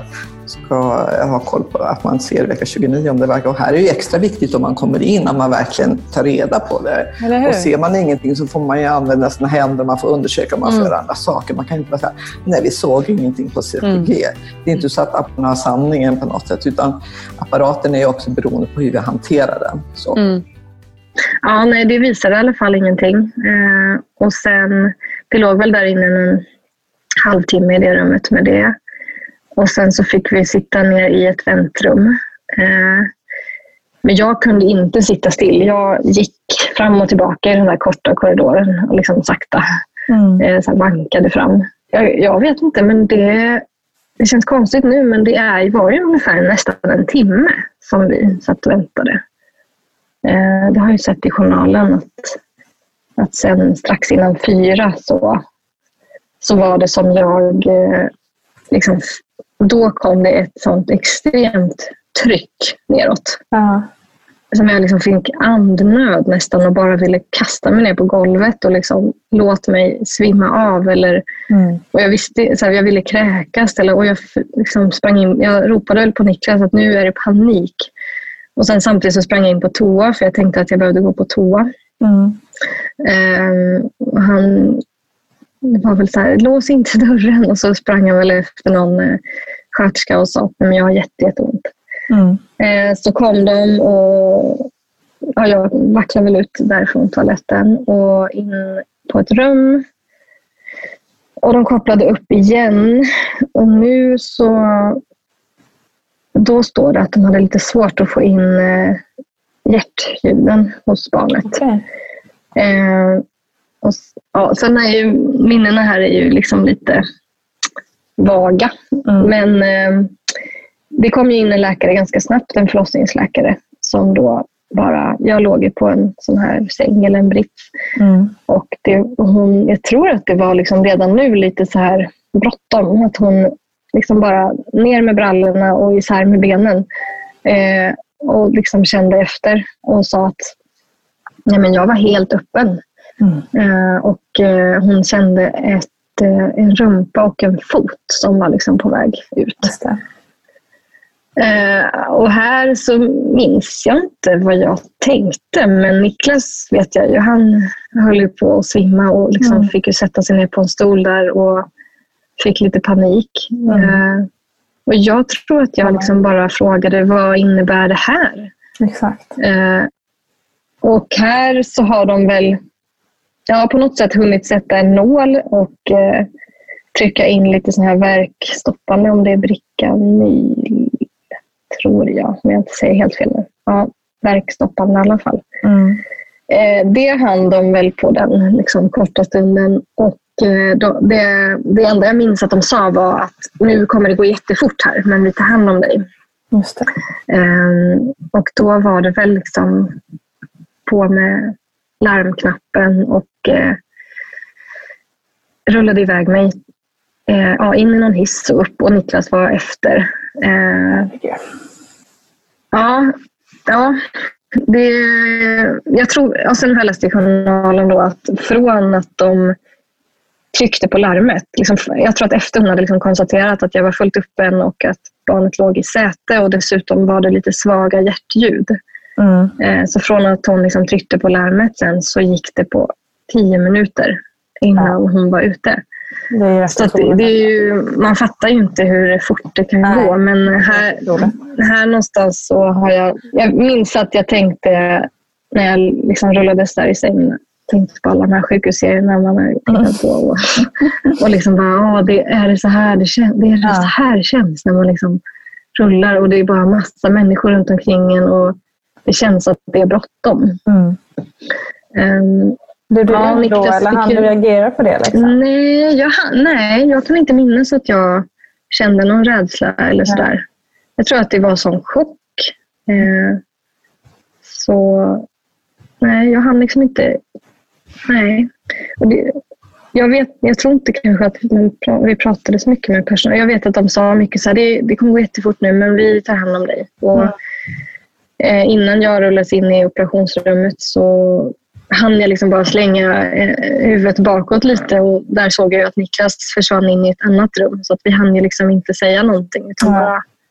ska ha koll på att man ser vecka 29 om det verkar. Och här är det ju extra viktigt om man kommer in, att man verkligen tar reda på det. Och ser man ingenting så får man ju använda sina händer, man får undersöka, man får göra andra saker. Man kan inte bara säga, nej vi såg ingenting på CTG. Det är inte så att apparaten har sanningen på något sätt, utan apparaten är också beroende på hur vi hanterar den. Så. Ja, nej, det visade i alla fall ingenting. Och sen, det låg väl där inne en halvtimme i det rummet med det. Och sen så fick vi sitta ner i ett väntrum. Men jag kunde inte sitta still. Jag gick fram och tillbaka i den där korta korridoren och liksom sakta så här bankade fram. Jag vet inte, men det känns konstigt nu, men det var ju ungefär nästan en timme som vi satt och väntade. Det har jag ju sett i journalen att sen strax innan 4 så var det som jag liksom, då kom det ett sånt extremt tryck neråt. Som jag liksom fick andnöd nästan och bara ville kasta mig ner på golvet och liksom låt mig svimma av. Och jag visste så här, jag ville kräkas och jag liksom sprang in. Jag ropade väl på Niklas att nu är det panik. Och sen samtidigt så sprang jag in på toa för jag tänkte att jag behövde gå på toa. Och han var väl så här, lås inte dörren. Och så sprang jag väl efter någon sköterska och sa att jag har jätteont. Så kom de och jag vacklade väl ut därifrån toaletten och in på ett rum. Och de kopplade upp igen. Och nu då står det att de hade lite svårt att få in hjärtljuden hos barnet. Sen är ju minnena här är ju liksom lite vaga. Men det kom ju in en läkare ganska snabbt, en förlossningsläkare som då jag låg ju på en sån här säng eller en brits. Och jag tror att det var liksom redan nu lite så här bråttom, att hon liksom bara ner med brallorna och isär med benen. Och liksom kände efter och sa att nej, men jag var helt öppen. Och hon kände en rumpa och en fot som var liksom på väg ut. Just det. Och här så minns jag inte vad jag tänkte, men Niklas vet jag ju, han höll ju på att svimma och liksom fick ju sätta sig ner på en stol där och fick lite panik. Och jag tror att jag liksom bara frågade, vad innebär det här? Exakt. Och här så har de väl på något sätt hunnit sätta en nål och trycka in lite sån här värkstoppande, om det är Bricanyl, tror jag, om jag inte säger helt fel nu. Ja, värkstoppande i alla fall. Det hann de väl på den liksom korta stunden, och det enda jag minns att de sa var att nu kommer det gå jättefort här, men vi tar hand om dig. Just det. Och då var det väl liksom på med larmknappen och rullade iväg mig in i någon hiss och upp, och Niklas var efter. Jag tror, och sen har jag läst i journalen då att från att de tryckte på larmet, liksom, jag tror att efter hon hade liksom konstaterat att jag var fullt öppen och att barnet låg i säte, och dessutom var det lite svaga hjärtljud. Så från att hon liksom tryckte på larmet sen, så gick det på 10 minuter innan hon var ute. Det är ju, man fattar ju inte hur fort det kan gå, men här någonstans så har jag minns att jag tänkte när jag liksom rullades där i sängen, tänkte på alla de här sjukhusserierna man har tittat på och liksom bara, det är så här det känns, så här det känns när man liksom rullar, och det är bara massa människor runt omkring en och det känns att det är bråttom. Du då, eller hann du reagera på det? Liksom? Nej, jag kan inte minnas att jag kände någon rädsla eller sådär. Jag tror att det var sån chock. Så nej, jag hann liksom inte. Nej. Och jag tror inte kanske att vi pratade så mycket med personal. Jag vet att de sa mycket så här, det kommer gå jättefort nu, men vi tar hand om dig. Och innan jag rullades in i operationsrummet så hann jag liksom bara slänga huvudet bakåt lite, och där såg jag att Niklas försvann in i ett annat rum, så att vi hann ju liksom inte säga någonting, utan bara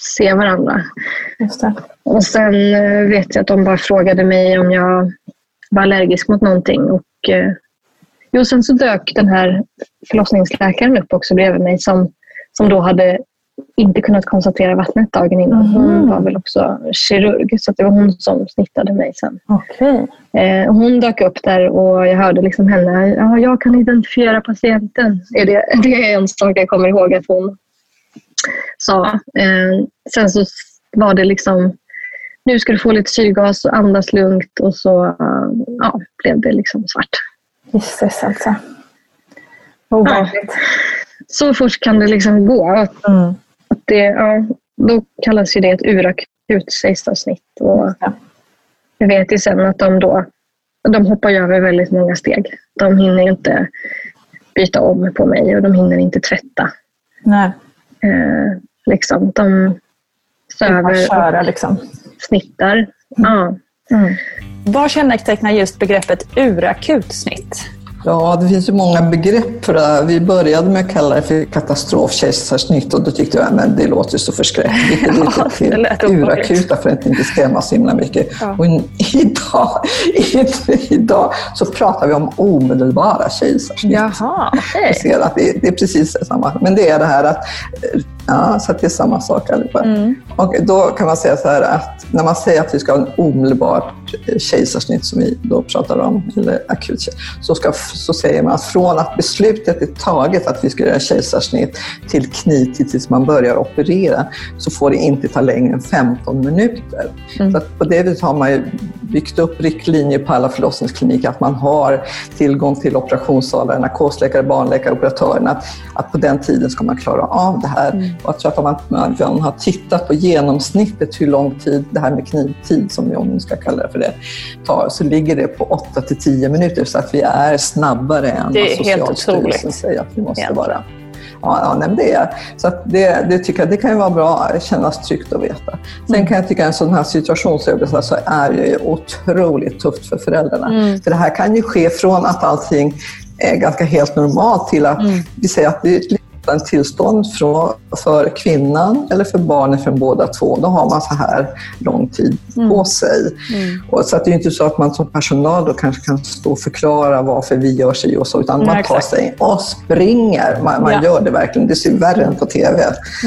se varandra. Just det. Och sen vet jag att de bara frågade mig om jag var allergisk mot någonting. Och sen så dök den här förlossningsläkaren upp också bredvid mig som då hade inte kunnat konstatera vattnet dagen innan. Hon var väl också kirurg, så att det var hon som snittade mig sen. Okej. Hon dök upp där och jag hörde liksom henne, ja, jag kan identifiera patienten. Det är en sak jag kommer ihåg att hon sa. Sen så var det liksom, nu ska du få lite syrgas och andas lugnt, och så blev det liksom svart. Gissas alltså. Overkligt. Så fort kan det liksom gå. Då kallas ju det ett urakut kejsarsnitt. Och jag vet ju sen att de hoppar över väldigt många steg. De hinner inte byta om på mig och de hinner inte tvätta. Nej. Liksom, de söver köra, liksom. Snittar. Ja. Vad kännetecknar just begreppet urakut snitt? Ja, det finns ju många begrepp för det. Vi började med att kalla det för katastrofkejsarsnitt, och då tyckte jag att det låter så förskräckligt. Det lät urakuta för att inte skrämma så himla mycket. Ja. Och idag så pratar vi om omedelbara kejsarsnitt. Jaha, okej. Jag ser att det är precis samma. Men det är det här att så att det är samma sak allihopa. Och då kan man säga så här att när man säger att vi ska ha en omedelbart kejsarsnitt som vi då pratar om, eller akut, så säger man att från att beslutet är taget att vi ska göra kejsarsnitt till knivtid tills man börjar operera, så får det inte ta längre än 15 minuter. Så att på det viset har man ju byggt upp riktlinjer på alla förlossningskliniker att man har tillgång till operationssalar, narkosläkare, barnläkare, operatörerna, att på den tiden ska man klara av det här. Och jag tror att man har tittat på genomsnittet hur lång tid det här med knivtid, som vi om ska kalla det för det, tar, så ligger det på 8-10 minuter, så att vi är snabbare än vad Socialstyrelsen säger att vi måste vara. Ja, men det är. Så att det tycker jag, det kan ju vara bra, kännas tryggt att veta. Sen kan jag tycka en sån här situationsövergång så är det otroligt tufft för föräldrarna. För det här kan ju ske från att allting är ganska helt normalt till att vi säger att det är en tillstånd för kvinnan eller för barnet, från båda två. Då har man så här lång tid på sig. Och så att det är inte så att man som personal då kanske kan stå och förklara varför vi gör sig och så, utan man tar sig och springer. Man gör det verkligen. Det ser värre än på tv.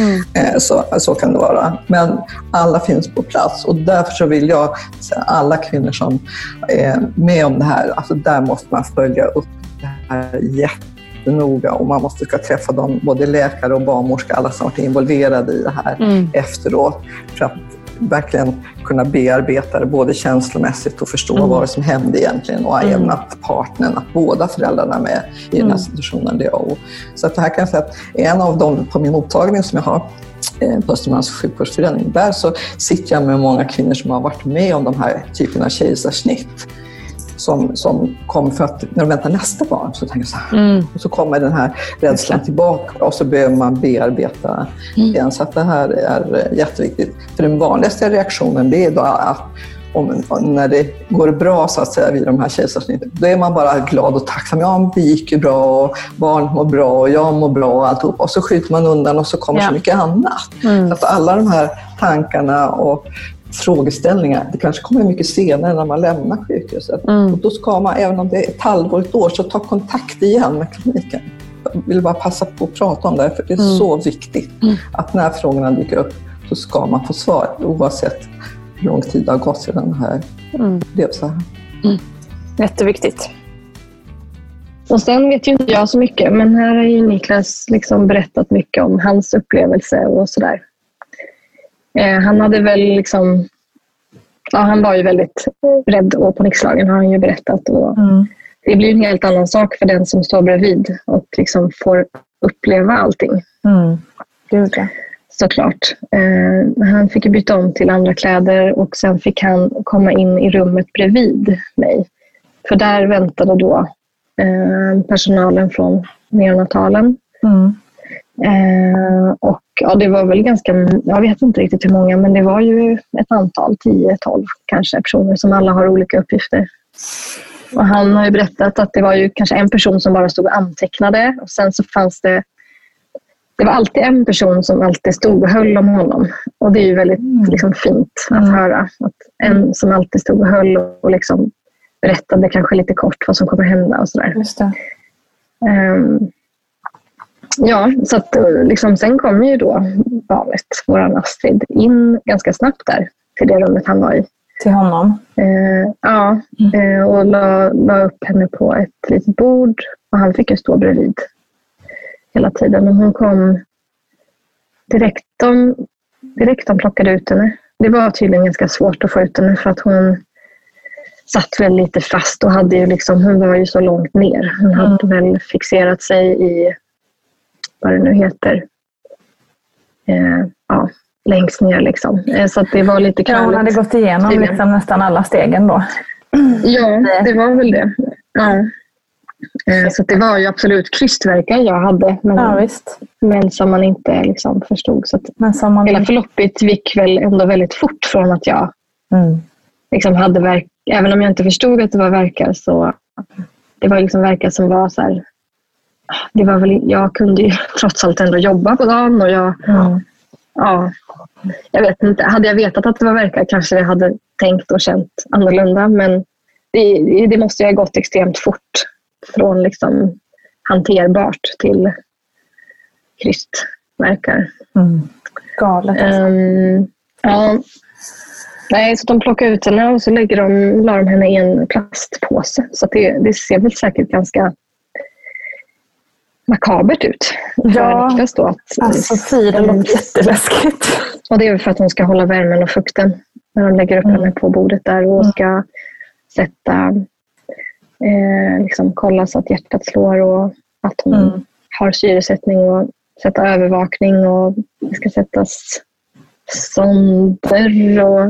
Så kan det vara. Men alla finns på plats, och därför så vill jag säga alla kvinnor som är med om det här, alltså där måste man följa upp det här noga, och man måste ska träffa dem, både läkare och barnmorska, alla som varit involverade i det här efteråt, för att verkligen kunna bearbeta det både känslomässigt och förstå vad som hände egentligen, och även att partnern, att båda föräldrarna är med i den här situationen. Så att det här kan jag säga att en av dem på min mottagning som jag har på Östermalms sjukvårdsförening, där så sitter jag med många kvinnor som har varit med om de här typerna av kejsarsnitt. Som kom för att när de väntar nästa barn så tänker jag så här. Och så kommer den här rädslan tillbaka, och så behöver man bearbeta igen. Så att det här är jätteviktigt. För den vanligaste reaktionen, det är då att när det går bra så att säga vid de här kejsarsnitten, då är man bara glad och tacksam. Ja, det gick ju bra, och barn mår bra, och jag mår bra och alltihop. Och så skjuter man undan, och så kommer så mycket annat. Så att alla de här tankarna och frågeställningar, det kanske kommer mycket senare när man lämnar sjukhuset. Och då ska man, även om det är ett halvår, ett år, så ta kontakt igen med kliniken. Jag vill bara passa på att prata om det, för det är så viktigt att när frågorna dyker upp så ska man få svar, oavsett hur lång tid det har gått sedan det här blev så här. Jätteviktigt. Och sen vet ju inte jag så mycket, men här har ju Niklas liksom berättat mycket om hans upplevelse och sådär. Han hade väl liksom, han var ju väldigt rädd och panikslagen, har han ju berättat. Och det blir en helt annan sak för den som står bredvid och liksom får uppleva allting. Såklart. Han fick byta om till andra kläder, och sen fick han komma in i rummet bredvid mig. För där väntade då personalen från neonatalen. Och det var väl ganska, jag vet inte riktigt hur många, men det var ju ett antal, 10-12 kanske personer som alla har olika uppgifter. Och han har ju berättat att det var ju kanske en person som bara stod och antecknade, och sen så fanns det det var alltid en person som alltid stod och höll om honom. Och det är ju väldigt liksom, fint att höra. Att en som alltid stod och höll och liksom berättade kanske lite kort vad som kommer hända och sådär. Just det. Ja, så att liksom, sen kom ju då barnet, våran Astrid, in ganska snabbt där till det rummet han var i. Till honom? Och la upp henne på ett litet bord och han fick ju stå bredvid hela tiden. Och hon kom direkt de plockade ut henne. Det var tydligen ganska svårt att få ut henne för att hon satt väl lite fast och hade ju liksom, hon var ju så långt ner. Hon hade väl fixerat sig i vad det nu heter. Längst ner liksom. Så att det var lite kallt. Hon hade gått igenom liksom nästan alla stegen då. Ja, det var väl det. Ja. Så det var ju absolut krystvärkar jag hade. Men som man inte liksom förstod. Så att hela förloppet gick väl ändå väldigt fort från att jag liksom hade även om jag inte förstod att det var verkar, så det var liksom verkar som var så här. Det var väl, jag kunde ju trots allt ändå jobba på dagen och jag vet inte, hade jag vetat att det var verkar kanske jag hade tänkt och känt annorlunda, men det måste ju ha gått extremt fort från liksom hanterbart till krystverkar. Galet alltså. Nej, så de plockade ut henne och så la de henne i en plastpåse, så det ser väl säkert ganska makabert ut. Ja, alltså det låter jätteläskigt. Och det är för att hon ska hålla värmen och fukten när de lägger upp henne på bordet där och ska sätta liksom kolla så att hjärtat slår och att hon har syresättning och sätta övervakning och det ska sättas sonder och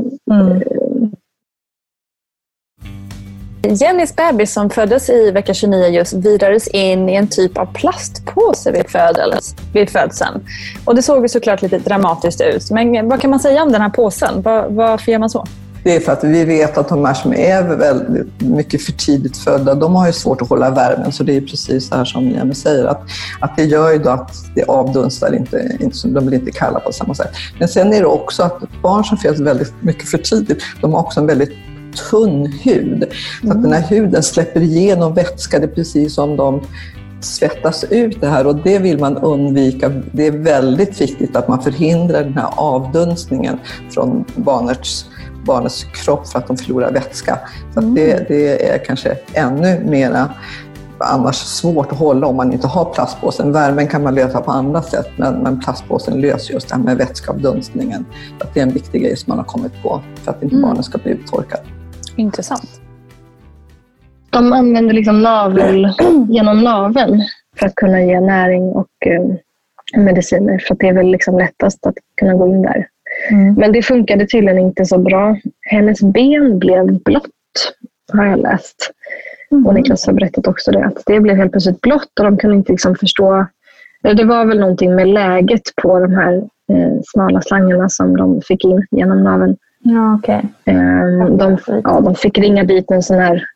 Jennys bebis som föddes i vecka 29 just virades in i en typ av plastpåse vid födseln. Och det såg ju såklart lite dramatiskt ut. Men vad kan man säga om den här påsen? Varför gör man så? Det är för att vi vet att de här som är väldigt mycket för tidigt födda, de har ju svårt att hålla värmen. Så det är precis så här som Jenny säger, att det gör ju då att det avdunstar inte, de blir inte kalla på samma sätt. Men sen är det också att barn som föds väldigt mycket för tidigt, de har också en väldigt tunn hud. Så att den här huden släpper igenom vätska, det är precis som de svettas ut det här, och det vill man undvika. Det är väldigt viktigt att man förhindrar den här avdunstningen från barnets kropp för att de förlorar vätska. Så att det är kanske ännu mera annars svårt att hålla om man inte har plastpåsen. Värmen kan man lösa på andra sätt, men plastpåsen löser just det här med vätskeavdunstningen. Så att det är en viktig grej som man har kommit på för att inte barnen ska bli uttorkade. Intressant. De använder liksom genom naveln för att kunna ge näring och mediciner, för att det är väl liksom lättast att kunna gå in där. Men det funkade tydligen inte så bra. Hennes ben blev blått, har jag läst. Och Niklas har berättat också det, att det blev helt plötsligt blått och de kunde inte liksom förstå. Det var väl någonting med läget på de här smala slangarna som de fick in genom naveln. Ja, okej. De fick ringa dit en sån här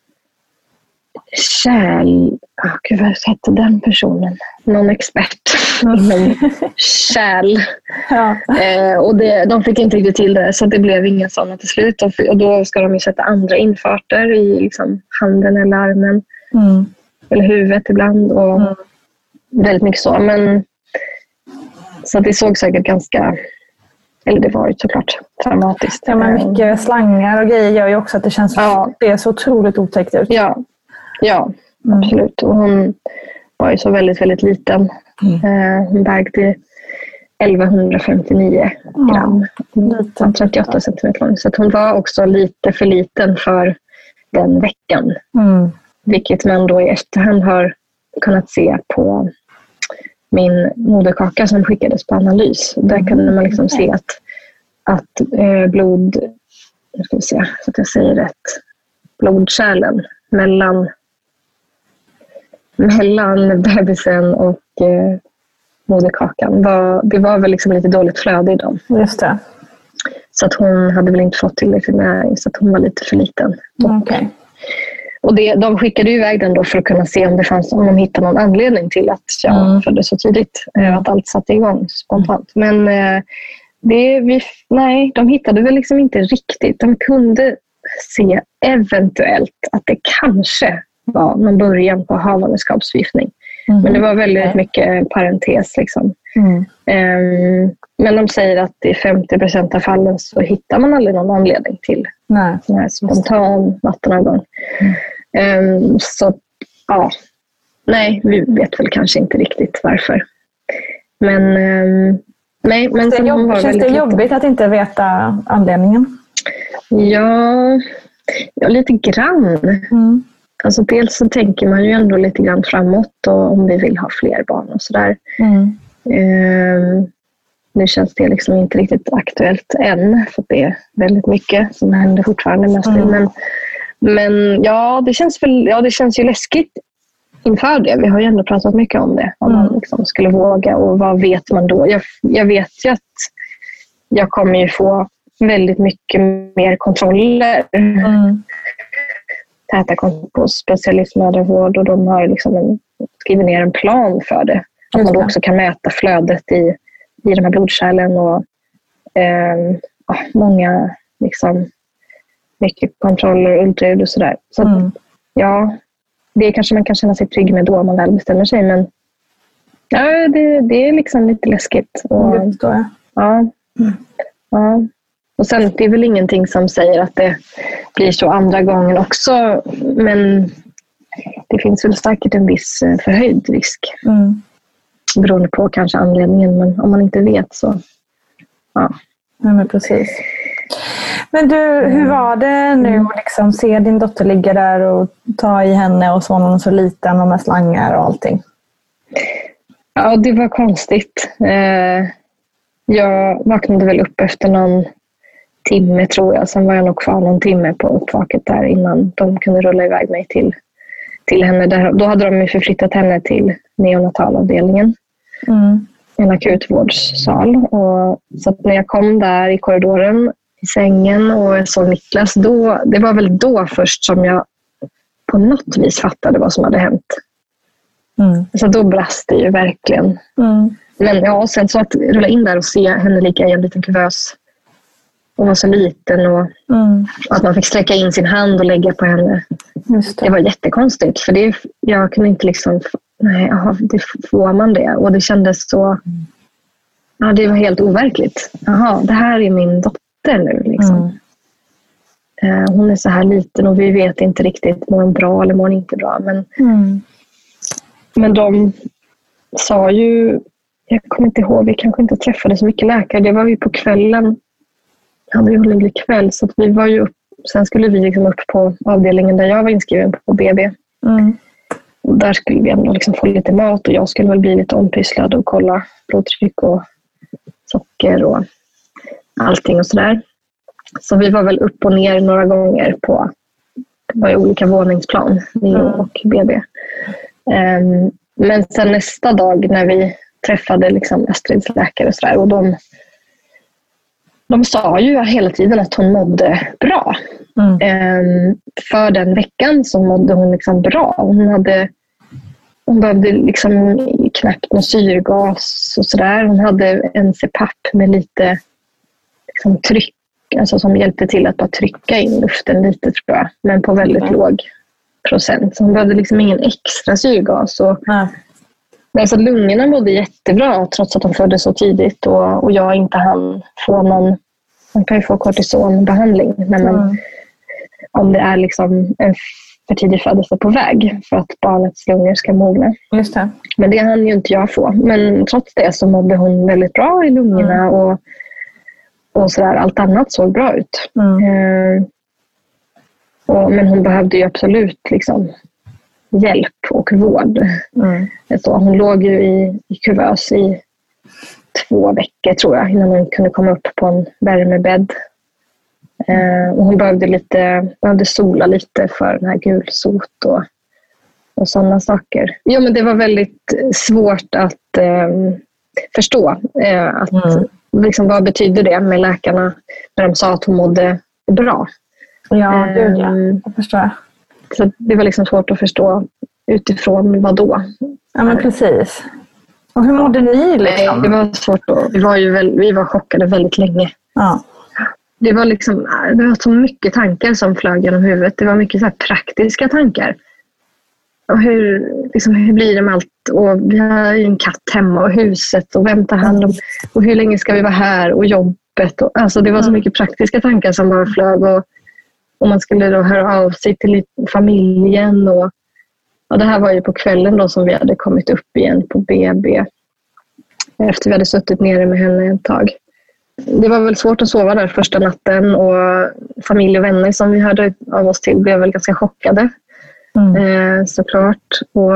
gud, vad hette den personen? Någon expert inom kärl. Ja. Och de fick inte riktigt till det, så det blev inga sådana till slut. Och då ska de ju sätta andra infarter i liksom handen eller armen. Eller huvudet ibland. Och väldigt mycket så. Men, så det såg säkert ganska... Eller det var ju såklart traumatiskt. Ja, men mycket slangar och grejer gör ju också att det känns det är så otroligt otäckt ut. Ja, absolut. Och hon var ju så väldigt, väldigt liten. Hon vägde 1159 gram. 38 centimeter lång. Så att hon var också lite för liten för den veckan. Vilket man då i efterhand har kunnat se på min moderkaka som skickades på analys. Där kunde man liksom se att blod, nu ska vi se så att jag säger rätt, blodkärlen mellan bebisen och moderkakan det var väl liksom lite dåligt flöde i dem. Just det. Så att hon hade väl inte fått tillräckligt näring, så att hon var lite för liten. Okay. Och de skickade ju iväg den då för att kunna se om de hittade någon anledning till att jag föddes så tidigt. Att allt satte igång spontant. Men de hittade väl liksom inte riktigt. De kunde se eventuellt att det kanske var någon början på havandeskapsförgiftning. Men det var väldigt mycket parentes liksom. Men de säger att i 50% av fallen så hittar man aldrig någon anledning till sån här spontan vattenavgång. Så ja, nej, vi vet väl kanske inte riktigt varför. Men nej, men känns det jobbigt att inte veta anledningen? Ja, lite grann. Alltså dels så tänker man ju ändå lite grann framåt och om vi vill ha fler barn och sådär. Nu känns det liksom inte riktigt aktuellt än, för det är väldigt mycket som händer fortfarande mest. Men ja, det känns ju läskigt inför det. Vi har ju ändå pratat mycket om det. Om man liksom skulle våga, och vad vet man då? Jag vet ju att jag kommer ju få väldigt mycket mer kontroller. Täta på specialistmödravård, och de har liksom skrivit ner en plan för det. Att man då också kan mäta flödet i de här blodkärlen och många liksom, mycket kontroller, ultraljud och sådär. Så ja, det kanske man kan känna sig trygg med då om man väl bestämmer sig, men ja, det är liksom lite läskigt. Och, ja. Och sen det är väl ingenting som säger att det blir så andra gången också, men det finns väl säkert en viss förhöjd risk. Beroende på kanske anledningen, men om man inte vet så ja. Men precis. Men du, hur var det nu att liksom se din dotter ligga där och ta i henne, och så var hon så liten och med slangar och allting? Ja, det var konstigt. Jag vaknade väl upp efter någon timme tror jag. Sen var jag nog kvar någon timme på uppvaket där innan de kunde rulla iväg mig till henne. Då hade de förflyttat henne till neonatalavdelningen. En akutvårdssal. Och så att när jag kom där i korridoren i sängen och jag såg Niklas, det var väl då först som jag på något vis fattade vad som hade hänt. Så då brast det ju verkligen. Men ja, sen så att rulla in där och se henne ligga i en liten kuvös och var så liten, och att man fick sträcka in sin hand och lägga på henne. Det var jättekonstigt, för jag kunde inte liksom, det får man det, och det kändes så, ja, det var helt overkligt. Jaha, det här är min dotter nu liksom. Hon är så här liten och vi vet inte riktigt, mår hon bra eller mår hon inte bra, men de sa ju, jag kommer inte ihåg, vi kanske inte träffade så mycket läkare, det var ju på kvällen. Hade vi hållit kväll, så att vi var ju upp, sen skulle vi liksom upp på avdelningen där jag var inskriven på BB. Och där skulle vi ändå liksom få lite mat, och jag skulle väl bli lite ompysslad och kolla blodtryck och socker och allting och sådär. Så vi var väl upp och ner några gånger på, det var ju olika våningsplan, och BB. Men sen nästa dag när vi träffade liksom Astrids läkare och sådär, och de sa ju hela tiden att hon mådde bra. För den veckan så mådde hon liksom bra. Hon behövde liksom knappt någon syrgas och sådär. Hon hade en CPAP med lite liksom tryck, alltså som hjälpte till att bara trycka in luften lite, tror jag. Men på väldigt låg procent. Så hon behövde liksom ingen extra syrgas. Men så lungorna mådde jättebra trots att de föddes så tidigt, och jag inte hann få någon, man kan ju få kortisonbehandling när man, om det är liksom en för tidig födelse på väg för att barnets lungor ska mogna. Just det. Men det hann ju inte jag få. Men trots det så mådde hon väldigt bra i lungorna och sådär. Allt annat såg bra ut. Men hon behövde ju absolut liksom hjälp och vård. Så hon låg ju i kuvös i 2 veckor tror jag, innan hon kunde komma upp på en värmebädd. Och hon behövde sola lite för den här gulsot och sådana saker. Ja, men det var väldigt svårt att förstå liksom, vad betyder det med läkarna när de sa att hon mådde bra. Ja, jag förstår. Så det var liksom svårt att förstå utifrån vad då. Ja, men precis. Och hur mådde ni liksom? Det var svårt att... Vi var chockade väldigt länge. Ja. Det var så mycket tankar som flög genom huvudet. Det var mycket så här praktiska tankar. Och hur blir det med allt? Och vi har ju en katt hemma och huset. Och vem tar hand om? Och hur länge ska vi vara här? Och jobbet. Och, alltså det var så mycket praktiska tankar som bara flög. Och man skulle då höra av sig till familjen. Och det här var ju på kvällen då som vi hade kommit upp igen på BB. Efter vi hade suttit nere med henne ett tag. Det var väl svårt att sova där första natten. Och familj och vänner som vi hörde av oss till blev väl ganska chockade. Såklart. Och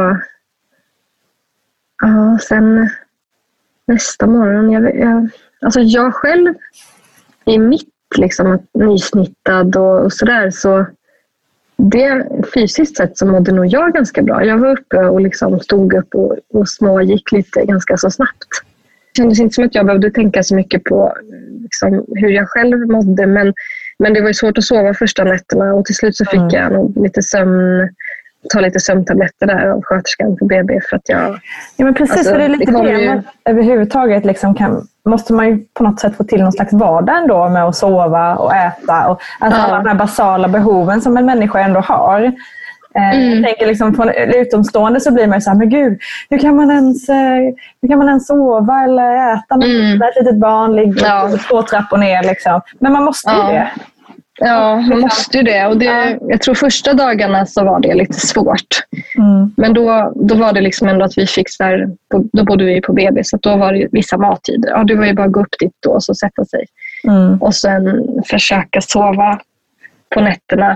ja, sen nästa morgon jag själv i mitt liksom nysnittad och sådär, så det fysiskt sett så mådde nog jag ganska bra. Jag var uppe och liksom stod upp och smågick lite ganska så snabbt. Det kändes inte som att jag behövde tänka så mycket på liksom hur jag själv mådde, men det var ju svårt att sova första nätterna och till slut så fick jag nog ta lite sömntabletter där av sköterskan på BB för att jag... Ja, men precis, för det är lite det överhuvudtaget liksom måste man ju på något sätt få till någon slags vardag ändå med att sova och äta och alla de här basala behoven som en människa ändå har. Jag tänker liksom från utomstående så blir man ju så här, men gud, hur kan man ens sova eller äta när ett litet barn ligger 2 trappor ner liksom. Men man måste ju det. Ja, man måste ju det. Och jag tror första dagarna så var det lite svårt. Men då var det liksom ändå att vi fick då bodde vi på BB, så då var det vissa mattider. Ja, det var ju bara att gå upp dit då och så sätta sig. Och sen försöka sova på nätterna.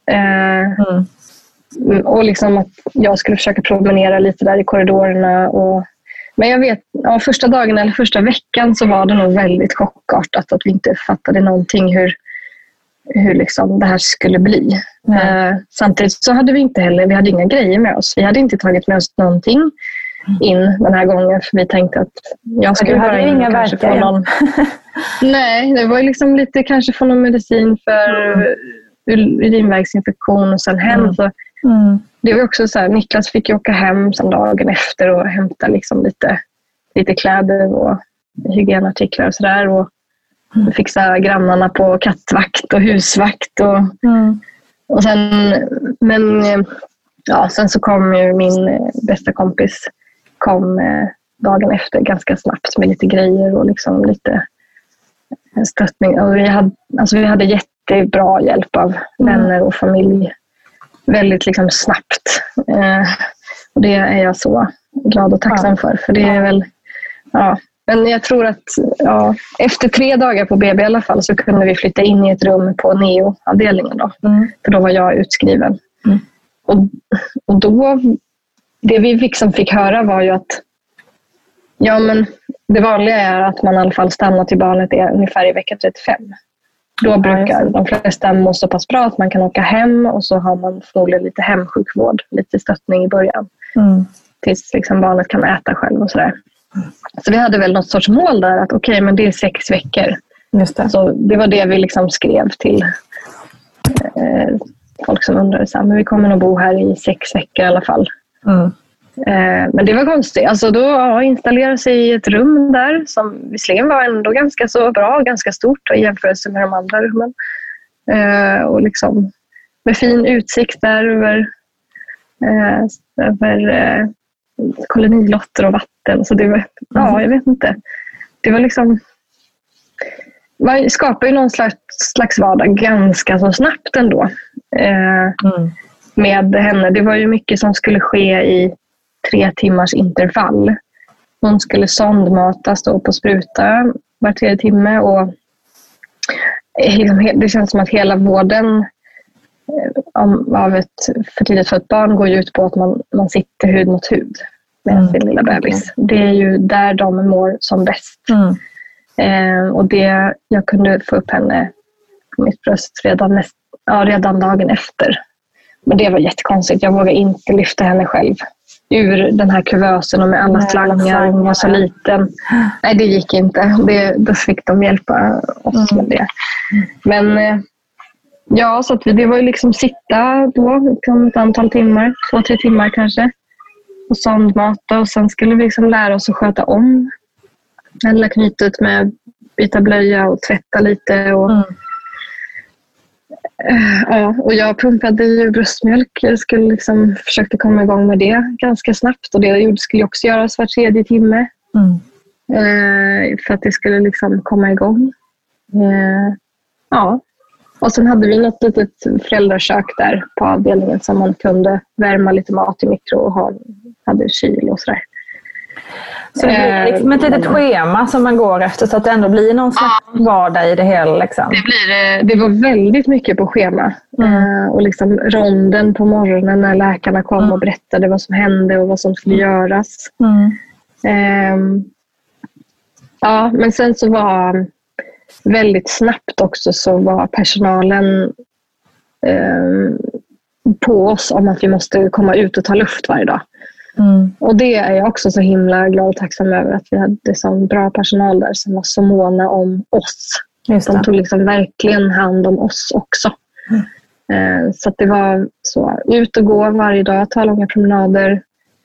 Och liksom att jag skulle försöka promenera lite där i korridorerna. Men jag vet, första dagen eller första veckan så var det nog väldigt chockartat att vi inte fattade någonting hur liksom det här skulle bli. Samtidigt så hade vi hade inga grejer med oss. Vi hade inte tagit med oss någonting in den här gången, för vi tänkte att jag skulle ha inga kanske få någon... Nej, det var ju liksom lite kanske få någon medicin för urinvägsinfektion och sen hem. Så det var också så här, Niklas fick ju åka hem sen dagen efter och hämta liksom lite kläder och hygienartiklar och sådär, och fixa grannarna på kattvakt och husvakt och sen så kom ju min bästa kompis dagen efter ganska snabbt med lite grejer och liksom lite stöttning, och vi hade jättebra hjälp av vänner och familj väldigt liksom snabbt, och det är jag så glad och tacksam för det är väl men jag tror att efter 3 dagar på BB i alla fall så kunde vi flytta in i ett rum på neo-avdelningen då. För då var jag utskriven. Och då, det vi fick höra var ju att men det vanliga är att man i alla fall stannar till barnet är ungefär i vecka 35. Då brukar de flesta må så pass bra att man kan åka hem, och så har man förmodligen lite hemsjukvård, lite stöttning i början. Tills liksom barnet kan äta själv och sådär. Så vi hade väl något sorts mål där att okej, men det är 6 veckor. Just det. Så det var det vi liksom skrev till folk som undrade så här, men vi kommer nog bo här i 6 veckor i alla fall. Men det var konstigt. Alltså då installerade sig i ett rum där som visserligen var ändå ganska så bra, ganska stort i jämförelse med de andra rummen. Och liksom med fin utsikt där över kolonilotter och vatten. Så det var, jag vet inte. Det var liksom, man skapar ju någon slags vardag ganska så snabbt ändå. Med henne. Det var ju mycket som skulle ske i 3 timmars intervall. Hon skulle sondmatas då på spruta var 3 timme, och det känns som att hela vården av ett för tidigt fött barn går ut på att man sitter hud mot hud med sin lilla bebis. Det är ju där de mår som bäst. Och det, jag kunde få upp henne på mitt bröst redan dagen efter. Men det var jättekonstigt. Jag vågade inte lyfta henne själv ur den här kuvösen och med alla slangar. Hon var så liten. Nej, det gick inte. Då fick de hjälpa oss med det. Men Ja, så att det var ju liksom sitta då ett antal timmar, 2-3 timmar kanske. Och sondmata, och sen skulle vi liksom lära oss att sköta om. Eller knyta ut med byta blöja och tvätta lite. Och, ja, och jag pumpade ju bröstmjölk. Jag skulle liksom försökte komma igång med det ganska snabbt. Och det skulle jag också göra var 3:e timme. För att det skulle liksom komma igång. Ja. Och sen hade vi något litet föräldrakök där på avdelningen som man kunde värma lite mat i mikro och hade kyl och sådär. Så det blir liksom ett litet schema som man går efter så att det ändå blir någon slags vardag i det hela. Liksom. Det var väldigt mycket på schema. Och liksom ronden på morgonen när läkarna kom och berättade vad som hände och vad som skulle göras. Ja, men sen så var väldigt snabbt också så var personalen på oss om att vi måste komma ut och ta luft varje dag. Och det är jag också så himla glad och tacksam över, att vi hade sån bra personal där som var så måna om oss. De tog liksom verkligen hand om oss också. Så att det var så ut och gå varje dag, ta långa promenader.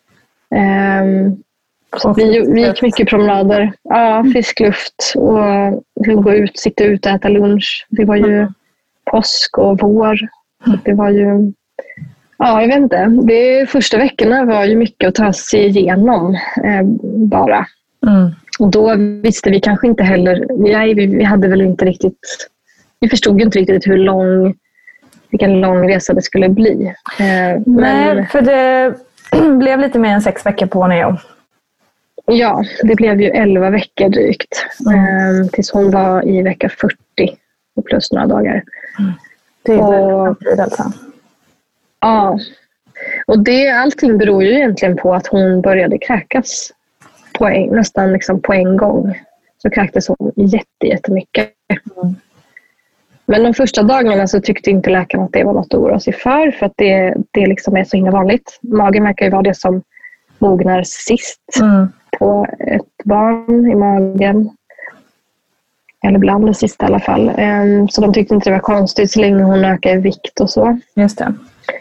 Så vi gick mycket promenader. Ja, frisk luft och gå ut, sitta ut och äta lunch. Det var ju påsk och vår. Det var ju... Ja, jag vet inte. De första veckorna var ju mycket att ta sig igenom bara. Och då visste vi kanske inte heller... Vi hade väl inte riktigt... Vi förstod inte riktigt vilken lång resa det skulle bli. Nej, för det blev lite mer än 6 veckor på Neo. Ja, det blev ju 11 veckor drygt. Tills hon var i vecka 40 och plus några dagar. Det är väldigt tid alltså. Ja, och allting beror ju egentligen på att hon började kräkas nästan liksom på en gång. Så kräktes hon jättemycket. Men de första dagarna så tyckte inte läkarna att det var något att oroa sig för att det liksom är så himla vanligt. Magen verkar ju vara det som mognar sist på ett barn i magen. Eller bland det sista i alla fall. Så de tyckte inte det var konstigt så länge hon ökade i vikt och så. Just det.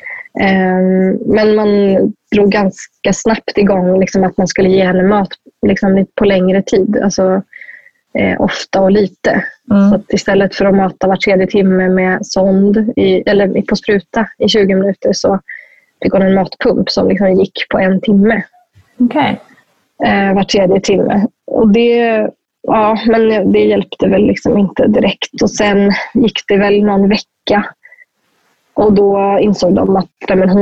Men man drog ganska snabbt igång liksom, att man skulle ge henne mat liksom, på längre tid. Alltså ofta och lite. Så att istället för att mata var 3:e timme med sond eller på spruta i 20 minuter så fick hon en matpump som liksom gick på 1 timme. Okej. Var 3:e timme. Och men det hjälpte väl liksom inte direkt. Och sen gick det väl någon vecka. Och då insåg de att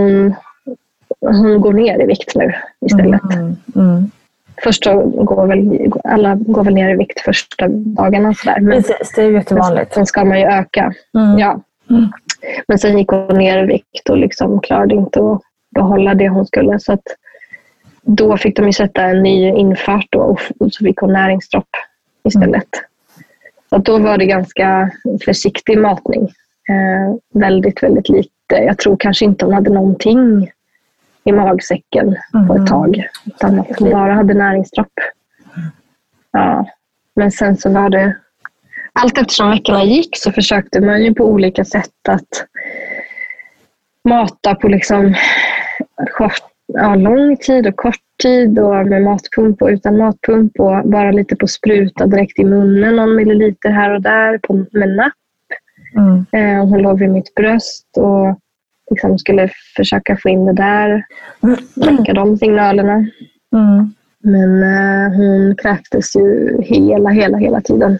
hon går ner i vikt nu istället. Först alla går väl ner i vikt första dagarna. Sådär. Men precis, det är jättevanligt. Sen ska man ju öka. Ja. Men sen gick hon ner i vikt och liksom klarade inte att behålla det hon skulle. Så att då fick de ju sätta en ny infart då, och så fick hon näringsdropp istället. Så att då var det ganska försiktig matning. Väldigt, väldigt lite. Jag tror kanske inte hon hade någonting i magsäcken på ett tag. Utan att hon bara hade näringsdropp. Ja. Men sen så var det... Allt eftersom veckorna gick så försökte man ju på olika sätt att mata på liksom lång tid och kort tid och med matpump och utan matpump och bara lite på spruta direkt i munnen, någon milliliter här och där med napp. Hon låg vid mitt bröst och liksom skulle försöka få in det där, väcka de signalerna. Men hon kräktes ju hela tiden.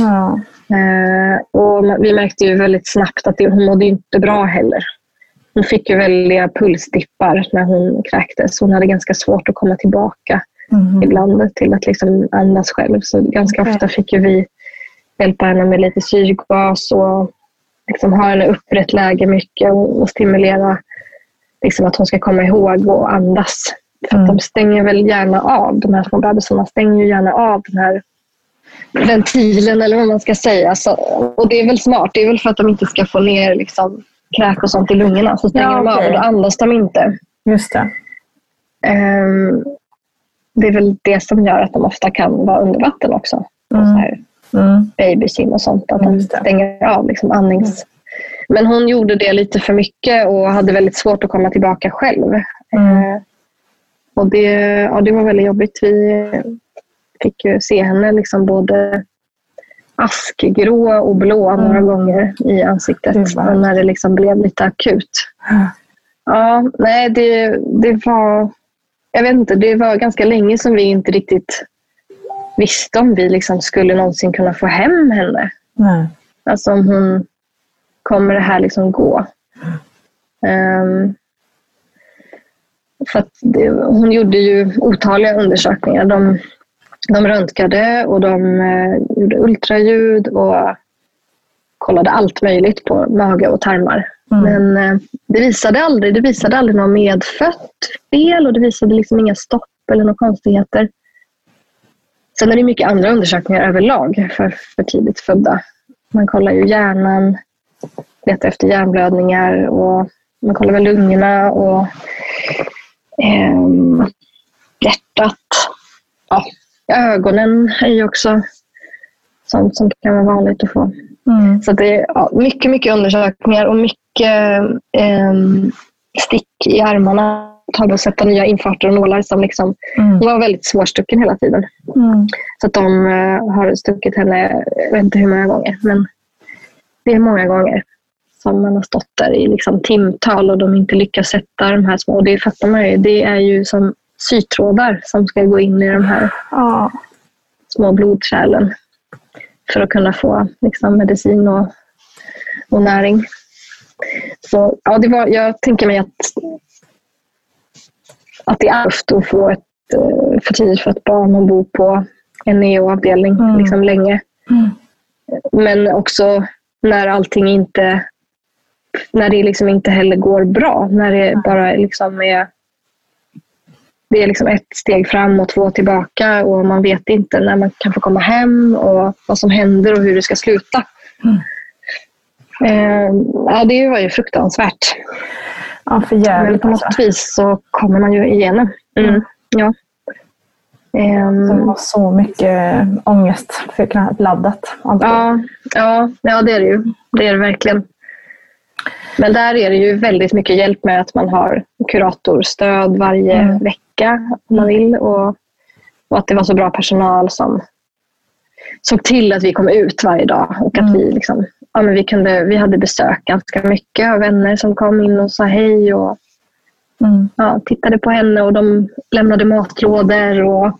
Och vi märkte ju väldigt snabbt att hon mådde inte bra heller. Hon fick ju väldiga pulsdippar när hon kräktes. Hon hade ganska svårt att komma tillbaka ibland till att liksom andas själv. Så ganska ofta fick ju vi hjälpa henne med lite syrgas och liksom ha henne upprätt läge mycket och stimulera liksom att hon ska komma ihåg och andas. För att de stänger väl gärna av, de här små bebisarna stänger ju gärna av den här ventilen eller vad man ska säga. Så, och det är väl smart, det är väl för att de inte ska få ner liksom kräk och sånt i lungorna. Så stänger de av och då andas de inte. Just det. Det är väl det som gör att de ofta kan vara under vatten också. Och så här babysim och sånt. Att de stänger av liksom Men hon gjorde det lite för mycket och hade väldigt svårt att komma tillbaka själv. Och det var väldigt jobbigt. Vi fick ju se henne liksom både askgrå och blå några gånger i ansiktet. När det liksom blev lite akut. Ja, nej, det var... Jag vet inte, det var ganska länge som vi inte riktigt visste om vi liksom skulle någonsin kunna få hem henne. Nej. Alltså om hon kommer det här liksom gå. För att hon gjorde ju otaliga undersökningar. De röntgade och de gjorde ultraljud och kollade allt möjligt på mage och tarmar. Men det visade aldrig något medfött fel och det visade liksom inga stopp eller några konstigheter. Sen är det mycket andra undersökningar överlag för tidigt födda. Man kollar ju hjärnan, letar efter hjärnblödningar och man kollar väl lungorna och hjärtat. Ja, ögonen är ju också sånt som kan vara vanligt att få. Så det är mycket undersökningar och mycket stick i armarna. Att sätta nya infarter och nålar som liksom var väldigt svårstucken hela tiden. Så att de har stuckit henne, jag vet inte hur många gånger, men det är många gånger som man har stått där i liksom timtal och de inte lyckas sätta de här små. Och det fattar man ju, det är ju som sytrådar som ska gå in i de här små blodkärlen för att kunna få liksom medicin och näring. Så ja, jag tänker mig att det är ofta att få ett för tidigt för ett barn och bo på en neo-avdelning liksom länge. Men också när allting inte, när det liksom inte heller går bra, när det bara liksom det är liksom ett steg fram och 2 tillbaka och man vet inte när man kan få komma hem och vad som händer och hur det ska sluta. Ja, det var ju fruktansvärt. Ja, för jävligt. Men på något vis så kommer man ju igenom. Ja. Det var så mycket ångest för laddat. Ja, det är det ju. Det är det verkligen. Men där är det ju väldigt mycket hjälp med att man har kuratorstöd varje vecka om man vill. Och att det var så bra personal som såg till att vi kom ut varje dag. Och att vi liksom, men vi hade besök ganska mycket av vänner som kom in och sa hej och tittade på henne och de lämnade matlådor och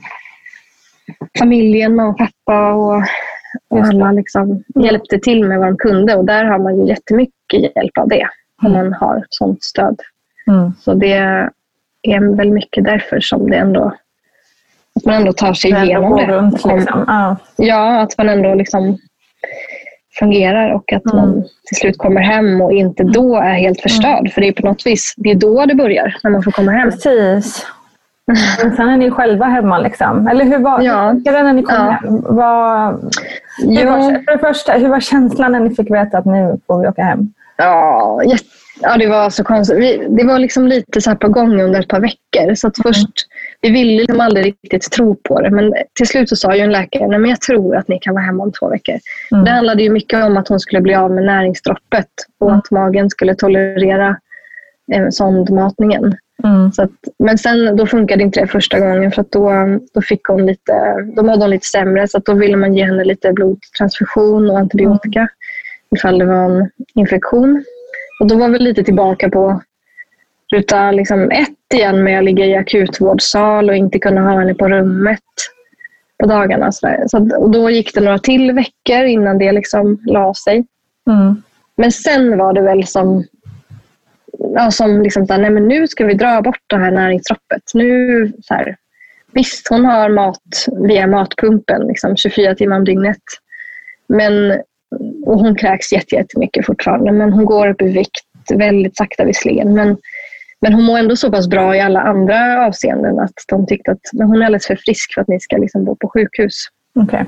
familjen och pappa och alla liksom hjälpte till med vad de kunde och där har man ju jättemycket hjälp av det om man har sånt stöd. Så det är väl mycket därför som det ändå att man ändå tar sig igenom det. Runt, liksom. Ja, att man ändå liksom fungerar och att man till slut kommer hem och inte då är helt förstörd. För det är på något vis, det är då det börjar, när man får komma hem. Precis. Men sen är ni själva hemma liksom. Eller hur var det när ni kom hem? För det första, hur var känslan när ni fick veta att nu får vi åka hem? Ja, det var så konstigt. Det var liksom lite så här på gång under ett par veckor. Så att först, vi ville liksom aldrig riktigt tro på det. Men till slut så sa ju en läkare, nej men jag tror att ni kan vara hemma om 2 veckor. Det handlade ju mycket om att hon skulle bli av med näringsdroppet. Och att magen skulle tolerera sondmatningen. Så att, men sen då funkade inte det första gången. För att då fick hon då mådde hon lite sämre. Så att då ville man ge henne lite blodtransfusion och antibiotika. Ifall det var en infektion. Och då var vi lite tillbaka på ruta liksom 1 igen med att ligga i akutvårdssal och inte kunna ha henne på rummet på dagarna. Och då gick det några till veckor innan det liksom la sig. Men sen var det väl som liksom nej men nu ska vi dra bort det här näringsdroppet. Nu så här, visst hon har mat via matpumpen liksom 24 timmar om dygnet. Och hon kräks jättemycket fortfarande. Men hon går upp i vikt väldigt sakta visserligen. Men hon mår ändå så pass bra i alla andra avseenden att de tyckte att men hon är alldeles för frisk för att ni ska liksom bo på sjukhus. Okay.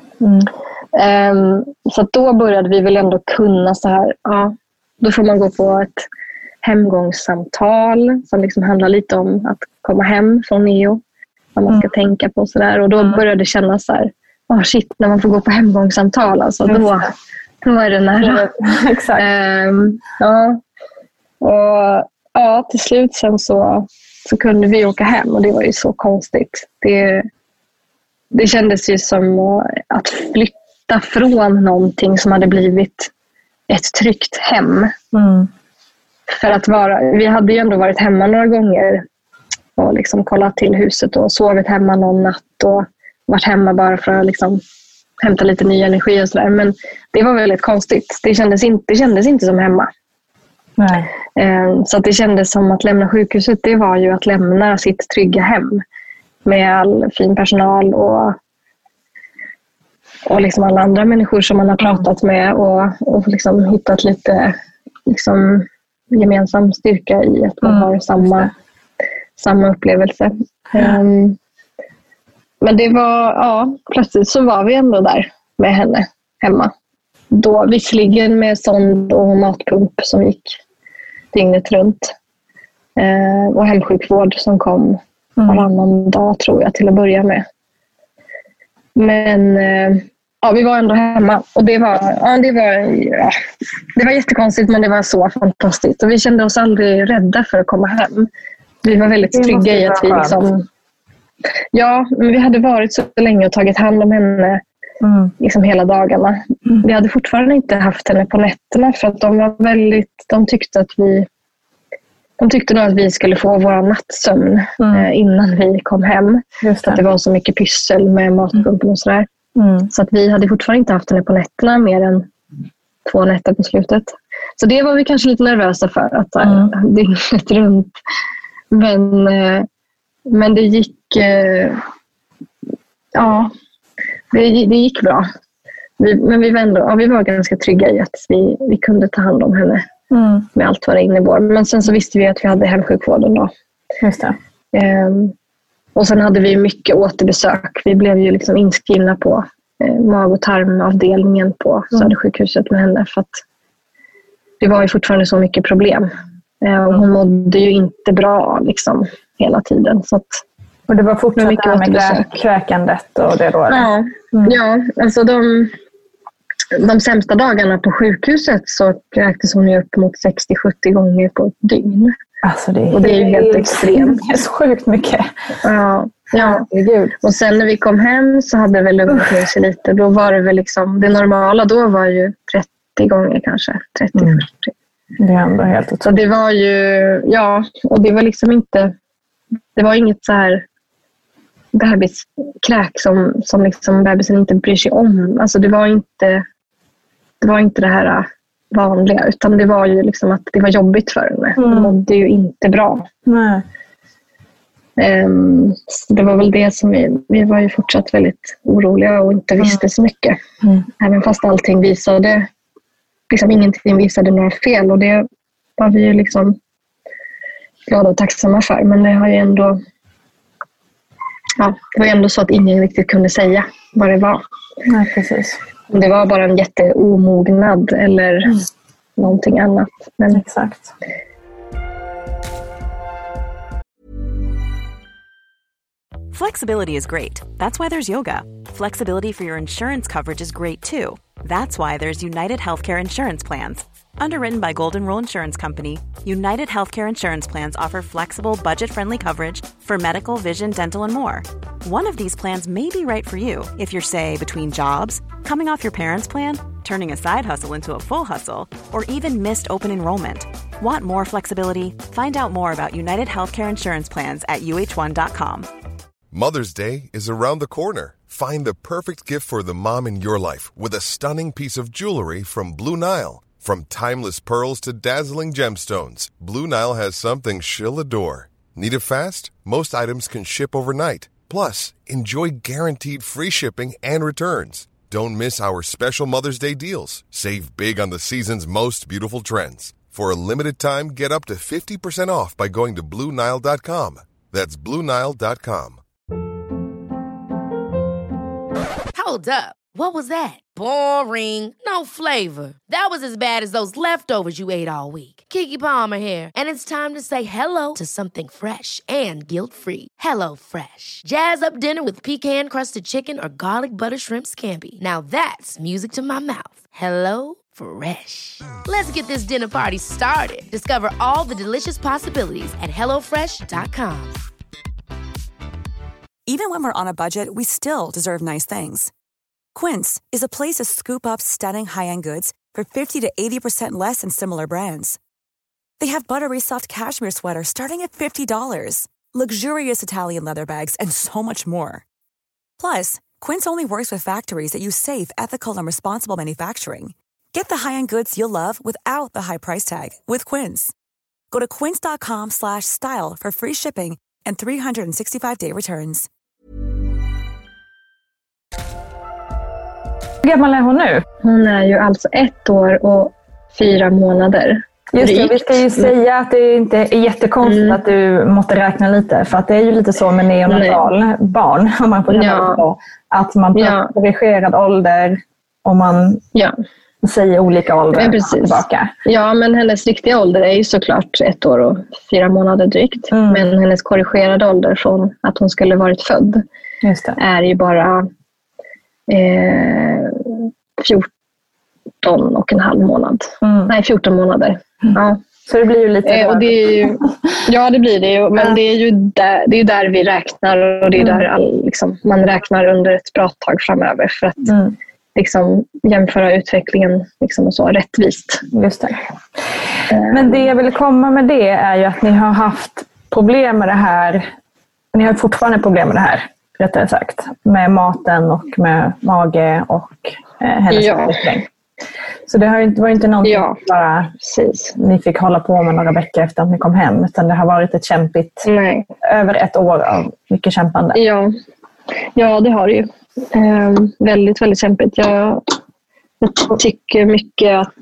Så att då började vi väl ändå kunna så här. Ja, då får man gå på ett hemgångssamtal som liksom handlar lite om att komma hem från neo. Vad man ska tänka på sådär. Och då började det kännas så här. Shit, när man får gå på hemgångssamtal alltså, Då är det nära. Exakt. Ja. Och ja, till slut sen så kunde vi åka hem och det var ju så konstigt. Det kändes ju som att flytta från någonting som hade blivit ett tryggt hem. För att vi hade ju ändå varit hemma några gånger och liksom kollat till huset och sovit hemma någon natt och varit hemma bara för att liksom hämta lite ny energi och sådär. Men det var väldigt konstigt. Det kändes inte som hemma. Nej. Så att det kändes som att lämna sjukhuset, det var ju att lämna sitt trygga hem med all fin personal och liksom alla andra människor som man har pratat med och liksom hittat lite liksom gemensam styrka i att man har samma upplevelse. Men det var, plötsligt så var vi ändå där med henne hemma. Då visserligen med sond och matpump som gick dygnet runt. Och hemsjukvård som kom varannan dag tror jag till att börja med. Men vi var ändå hemma och det var jättekonstigt, men det var så fantastiskt. Och vi kände oss aldrig rädda för att komma hem. Vi var väldigt trygga i att vi liksom... Ja, men vi hade varit så länge och tagit hand om henne liksom hela dagarna. Vi hade fortfarande inte haft henne på nätterna för att de tyckte nog att vi skulle få vår nattsömn innan vi kom hem. Just att det var så mycket pyssel med matpumpen och sådär. Så att vi hade fortfarande inte haft henne på nätterna mer än 2 nätter på slutet. Så det var vi kanske lite nervösa för att dygnet runt. Men det gick det gick bra. Men vi var ganska trygga i att vi kunde ta hand om henne med allt vad det innebar. Men sen så visste vi att vi hade hemsjukvården då. Just det. Och sen hade vi mycket återbesök. Vi blev ju liksom inskrivna på mag- och tarmavdelningen på Södersjukhuset med henne för att det var ju fortfarande så mycket problem. Och hon mådde ju inte bra liksom hela tiden. Så att och det var fortfarande mycket med kräkandet och det då? Ja, alltså de sämsta dagarna på sjukhuset så kräktes hon ju upp mot 60-70 gånger på ett dygn. Alltså det är ju helt extremt. Det är så sjukt mycket. Ja. Och sen när vi kom hem så hade det väl lugnat ner sig lite. Då var det väl liksom, det normala då var ju 30 gånger kanske. 30-40. Det är ändå helt otroligt. Så det var ju, och det var liksom inte, det var inget så här bebiskräk som liksom bebisen inte bryr sig om. Alltså det var inte det här vanliga, utan det var ju liksom att det var jobbigt för henne. Hon mådde ju inte bra. Nej. Så det var väl det som vi var ju fortsatt väldigt oroliga och inte visste så mycket. Även fast allting visade, liksom ingenting visade några fel, och det var vi ju liksom glada och tacksamma för. Men det har ju ändå, det var ju ändå så att ingen riktigt kunde säga vad det var. Nej, precis. Det var bara en jätteomognad eller någonting annat. Men exakt. Flexibility is great. That's why there's yoga. Flexibility for your insurance coverage is great too. That's why there's United Healthcare Insurance Plans. Underwritten by Golden Rule Insurance Company, United Healthcare Insurance Plans offer flexible, budget-friendly coverage for medical, vision, dental, and more. One of these plans may be right for you if you're, say, between jobs, coming off your parents' plan, turning a side hustle into a full hustle, or even missed open enrollment. Want more flexibility? Find out more about United Healthcare Insurance Plans at uh1.com. Mother's Day is around the corner. Find the perfect gift for the mom in your life with a stunning piece of jewelry from Blue Nile. From timeless pearls to dazzling gemstones, Blue Nile has something she'll adore. Need it fast? Most items can ship overnight. Plus, enjoy guaranteed free shipping and returns. Don't miss our special Mother's Day deals. Save big on the season's most beautiful trends. For a limited time, get up to 50% off by going to BlueNile.com. That's BlueNile.com. Hold up. What was that? Boring. No flavor. That was as bad as those leftovers you ate all week. Keke Palmer here, and it's time to say hello to something fresh and guilt-free. Hello Fresh. Jazz up dinner with pecan-crusted chicken or garlic butter shrimp scampi. Now that's music to my mouth. Hello Fresh. Let's get this dinner party started. Discover all the delicious possibilities at hellofresh.com. Even when we're on a budget, we still deserve nice things. Quince is a place to scoop up stunning high-end goods for 50 to 80% less than similar brands. They have buttery soft cashmere sweaters starting at $50, luxurious Italian leather bags, and so much more. Plus, Quince only works with factories that use safe, ethical, and responsible manufacturing. Get the high-end goods you'll love without the high price tag with Quince. Go to quince.com/style for free shipping and 365-day returns. Hur gammal är hon nu? Hon är ju alltså 1 år och 4 månader. Just det, vi ska ju säga att det inte är jättekonstigt att du måste räkna lite. För att det är ju lite så med neonatal barn, om man får på, att man får korrigerad ålder och man säger olika ålder tillbaka. Ja, men hennes riktiga ålder är ju såklart 1 år och 4 månader drygt. Men hennes korrigerade ålder från att hon skulle varit född är ju bara 14,5 månad. Nej, 14 månader. Ja. Så det blir ju lite... och det är ju, ja, det blir det ju. Men det är ju där vi räknar. Och det är där liksom, man räknar under ett bra tag framöver. För att liksom, jämföra utvecklingen liksom, och så rättvist. Just det. Men det jag vill komma med det är ju att ni har haft problem med det här. Ni har fortfarande problem med det här, rättare sagt. Med maten och med mage och hennes utveckling. Så det var inte någonting bara ni fick hålla på med några veckor efter att ni kom hem. Utan det har varit ett kämpigt, över 1 år av mycket kämpande. Ja, det har det ju. Väldigt, väldigt kämpigt. Jag tycker mycket att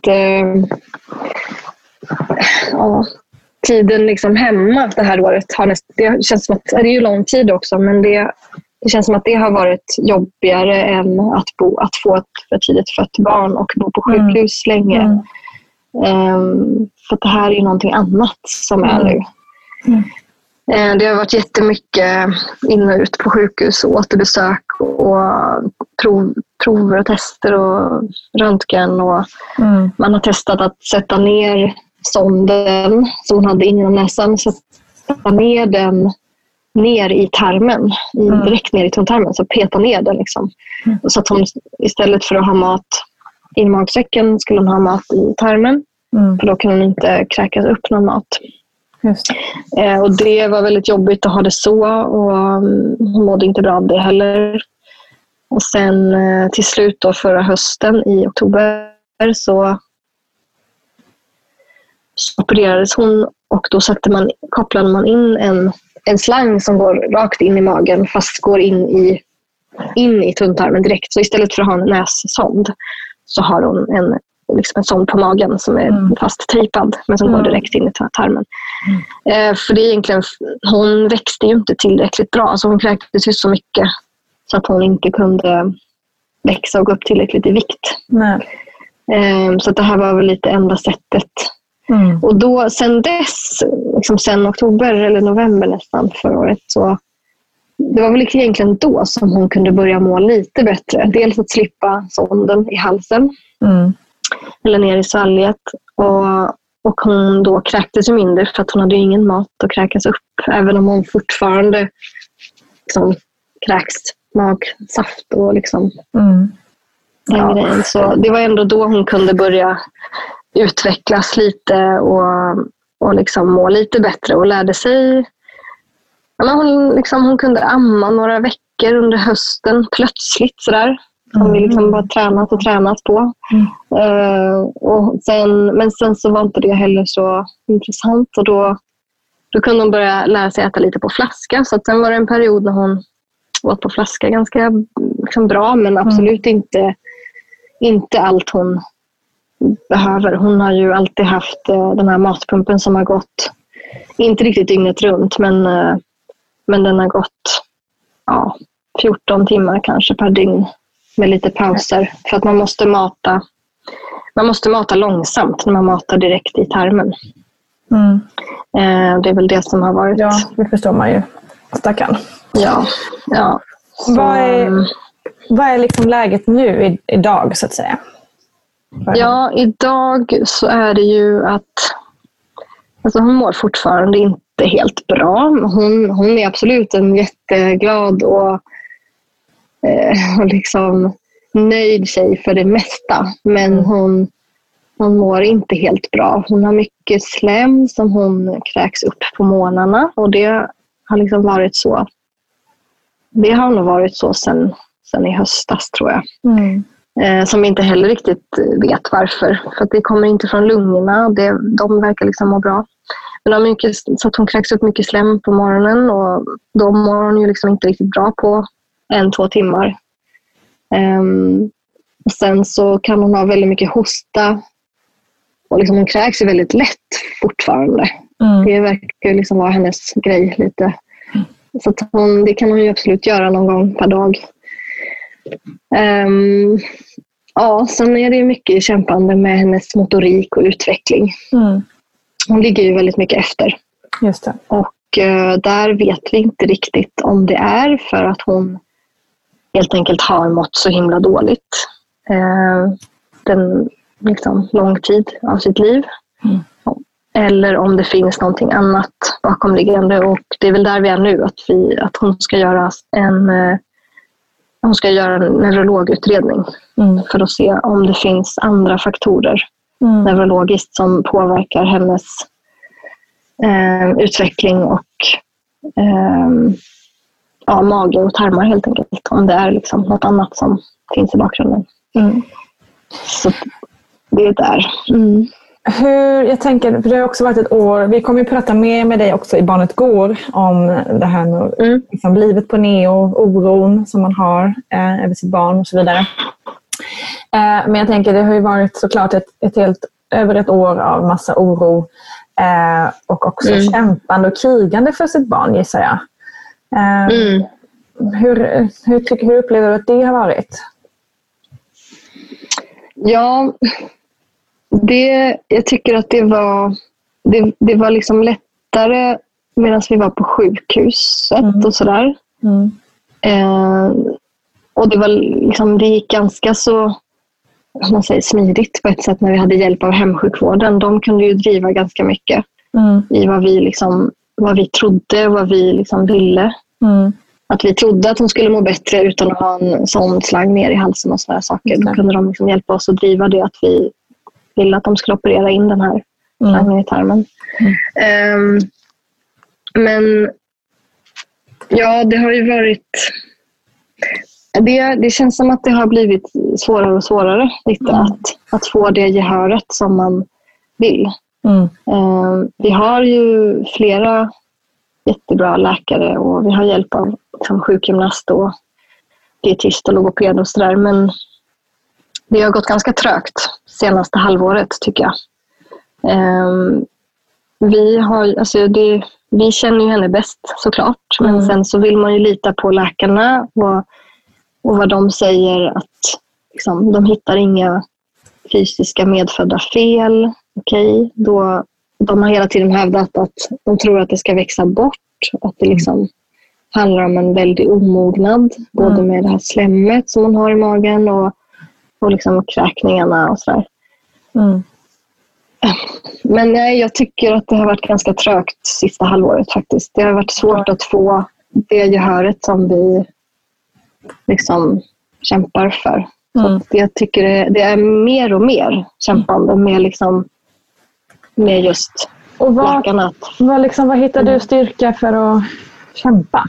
tiden liksom hemma det här året det känns som att det är ju lång tid också, men det känns som att det har varit jobbigare än att få ett för tidigt fött barn och bo på sjukhus länge. För det här är ju någonting annat som är nu. Det har varit jättemycket in och ut på sjukhus och återbesök och prover och tester och röntgen. Och man har testat att sätta ner sonden som hon hade inom näsan, sätta ner den ner i tarmen, direkt ner i tunntarmen, så peta ner den liksom. Så att hon istället för att ha mat i magsäcken skulle hon ha mat i tarmen, för då kan hon inte kräkas upp någon mat. Just det. Och det var väldigt jobbigt att ha det så, och hon mådde inte bra av det heller. Och sen till slut då förra hösten i oktober så opererades hon, och då kopplade man in en slang som går rakt in i magen fast går in i tunntarmen direkt. Så istället för att ha en nässond så har hon en sån på magen som är fast tejpad, men som går direkt in i tarmen. För det är egentligen, hon växte ju inte tillräckligt bra, så hon kräktes ju så mycket så att hon inte kunde växa och gå upp tillräckligt i vikt. Så att det här var väl lite enda sättet. Och då sen dess, liksom sen oktober eller november nästan förra året, så det var väl egentligen då som hon kunde börja må lite bättre. Dels att slippa sonden i halsen eller ner i svalget, och hon då kräktes ju mindre för att hon hade ju ingen mat att kräkas upp, även om hon fortfarande liksom kräks magsaft och liksom den grejen. Så det var ändå då hon kunde börja utvecklas lite och liksom må lite bättre och lärde sig. Hon kunde amma några veckor under hösten plötsligt sådär. Som vi liksom bara tränat på. Men sen så var inte det heller så intressant, och då kunde hon börja lära sig äta lite på flaska. Så att sen var det en period när hon åt på flaska ganska liksom bra, men absolut inte allt hon behöver. Hon har ju alltid haft den här matpumpen som har gått, inte riktigt dygnet runt, men den har gått 14 timmar kanske per dygn med lite pauser. För att man måste mata långsamt när man matar direkt i tarmen. Det är väl det som har varit... Ja, det förstår man ju. Stackarn. Ja. Så... Vad är liksom läget nu idag så att säga? Ja, idag så är det ju att alltså hon mår fortfarande inte helt bra. Hon är absolut en jätteglad och liksom nöjd sig för det mesta. Men hon mår inte helt bra. Hon har mycket slem som hon kräks upp på morgnarna. Och det har liksom varit så. Det har nog varit så sen i höstas tror jag. Som inte heller riktigt vet varför. För att det kommer inte från lungorna. De verkar liksom må bra. Men så att hon kräks upp mycket slem på morgonen. Och då mår hon ju liksom inte riktigt bra på 1-2 timmar. Och sen så kan hon ha väldigt mycket hosta. Och liksom hon kräks ju väldigt lätt fortfarande. Det verkar liksom vara hennes grej lite. Så att det kan hon ju absolut göra någon gång per dag. Sen är det ju mycket kämpande med hennes motorik och utveckling. Hon ligger ju väldigt mycket efter. Just det. Och där vet vi inte riktigt om det är för att hon helt enkelt har mått så himla dåligt. Liksom lång tid av sitt liv. Eller om det finns någonting annat bakomliggande. Och det är väl där vi är nu. Att hon ska göra en neurologutredning. För att se om det finns andra faktorer neurologiskt som påverkar hennes utveckling och mage och tarmar helt enkelt. Om det är liksom något annat som finns i bakgrunden. Så det är där. Jag tänker, för det har också varit ett år, vi kommer ju prata mer med dig också i Barnet Går om det här med liksom livet på Neo, oron som man har över sitt barn och så vidare. Men jag tänker, det har ju varit såklart över ett år av massa oro och också kämpande och krigande för sitt barn, gissar jag. Hur upplever du att det har varit? Ja, jag tycker att det var liksom lättare medan vi var på sjukhuset och sådär. Och det gick ganska så smidigt på ett sätt när vi hade hjälp av hemsjukvården. De kunde ju driva ganska mycket i vad vi trodde och vad vi liksom ville. Att vi trodde att hon skulle må bättre utan att ha en sån slang ner i halsen och sådana saker. Då kunde de liksom hjälpa oss att driva det att vi ville att de skulle operera in den här slangen i tarmen. Men ja, det har ju varit... Det känns som att det har blivit svårare och svårare lite att få det gehöret som man vill. Vi har ju flera jättebra läkare och vi har hjälp av liksom, sjukgymnast och dietist och logoped och sådär. Men det har gått ganska trögt senaste halvåret tycker jag. Vi känner ju henne bäst såklart. Men sen så vill man ju lita på läkarna och vad de säger att liksom, de hittar inga fysiska medfödda fel. Okej, då de har hela tiden hävdat att de tror att det ska växa bort. Att det liksom handlar om en väldig omognad. Både med det här slemmet som man har i magen och liksom kräkningarna och sådär. Men nej, jag tycker att det har varit ganska trögt sista halvåret faktiskt. Det har varit svårt att få det gehöret som vi liksom kämpar för. Så att jag tycker det är mer och mer kämpande med just läkarna. Vad hittar du styrka för att kämpa?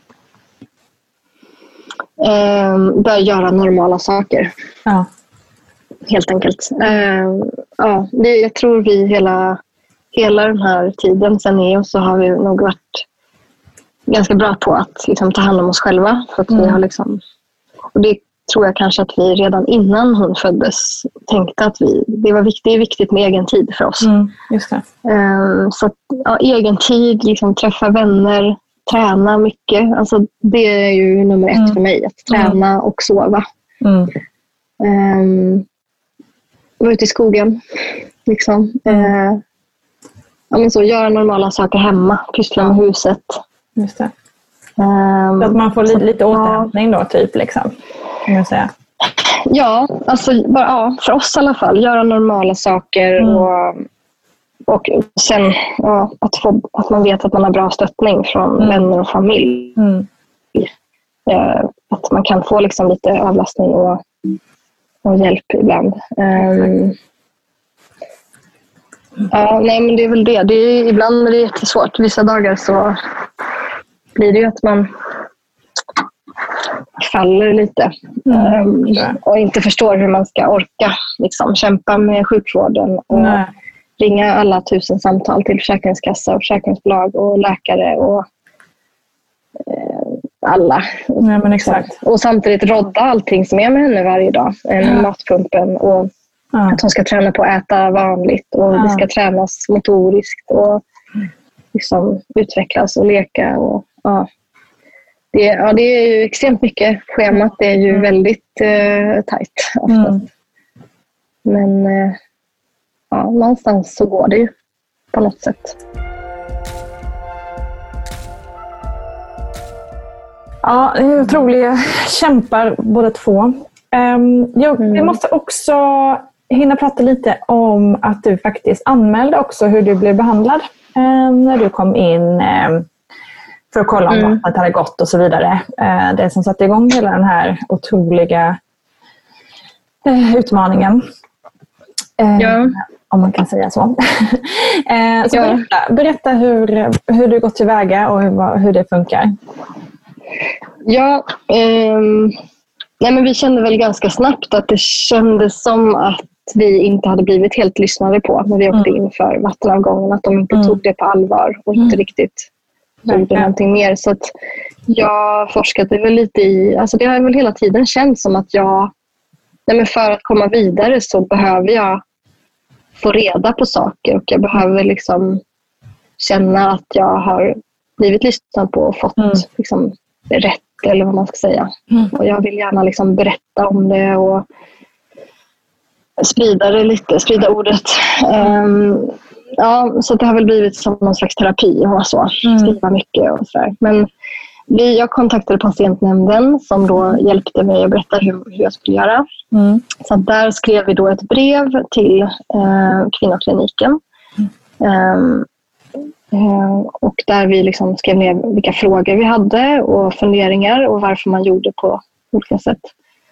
Börja göra normala saker. Ja. Helt enkelt. Jag tror vi hela den här tiden sen Neo så har vi nog varit ganska bra på att liksom, ta hand om oss själva. För att vi har liksom, och det tror jag kanske att vi redan innan hon föddes tänkte att det är viktigt med egen tid för oss. Just det. Så att, egen tid, liksom, träffa vänner, träna mycket. Alltså, det är ju nummer 1 för mig, att träna och sova. Vara ute i skogen. Liksom. Så göra normala saker hemma. Pyssla med huset. Just det. Så att man får lite återhämtning då, typ, liksom. Kan jag säga. Ja, alltså bara, för oss i alla fall. Göra normala saker och sen att man vet att man har bra stöttning från vänner och familj. Att man kan få liksom lite avlastning och hjälp ibland. Men det är väl det. Ibland är det jättesvårt. Vissa dagar så blir det ju att man faller lite och inte förstår hur man ska orka liksom, kämpa med sjukvården och ringa alla 1000 samtal till försäkringskassa och försäkringsbolag och läkare och alla. Men exakt. Och samtidigt rodda allting som är med henne varje dag. Matpumpen och att hon ska träna på att äta vanligt och det ska tränas motoriskt och liksom utvecklas och leka och det är ju extremt mycket. Schemat är ju väldigt tajt ofta. Men någonstans så går det ju på något sätt. Ja, det är otroliga kämpar båda två. Vi måste också hinna prata lite om att du faktiskt anmälde också hur du blev behandlad när du kom in för att kolla om vattnet hade gått och så vidare. Det som satte igång hela den här otroliga utmaningen. Om man kan säga så. Så berätta hur du gått tillväga och hur det funkar. Ja, men vi kände väl ganska snabbt att det kändes som att vi inte hade blivit helt lyssnade på när vi åkte in för vattenavgången. Att de inte tog det på allvar och inte riktigt gjorde någonting mer. Så att jag forskade väl lite i... Alltså det har väl hela tiden känts som att för att komma vidare så behöver jag få reda på saker. Och jag behöver liksom känna att jag har blivit lyssnad på och fått liksom rätt eller vad man ska säga. Och jag vill gärna liksom berätta om det och sprida ordet. Så det har väl blivit som någon slags terapi och så. Skriva mycket och sådär. Men jag kontaktade patientnämnden som då hjälpte mig att berätta hur jag skulle göra. Så där skrev vi då ett brev till kvinnokliniken. Och där vi liksom skrev ner vilka frågor vi hade och funderingar och varför man gjorde på olika sätt.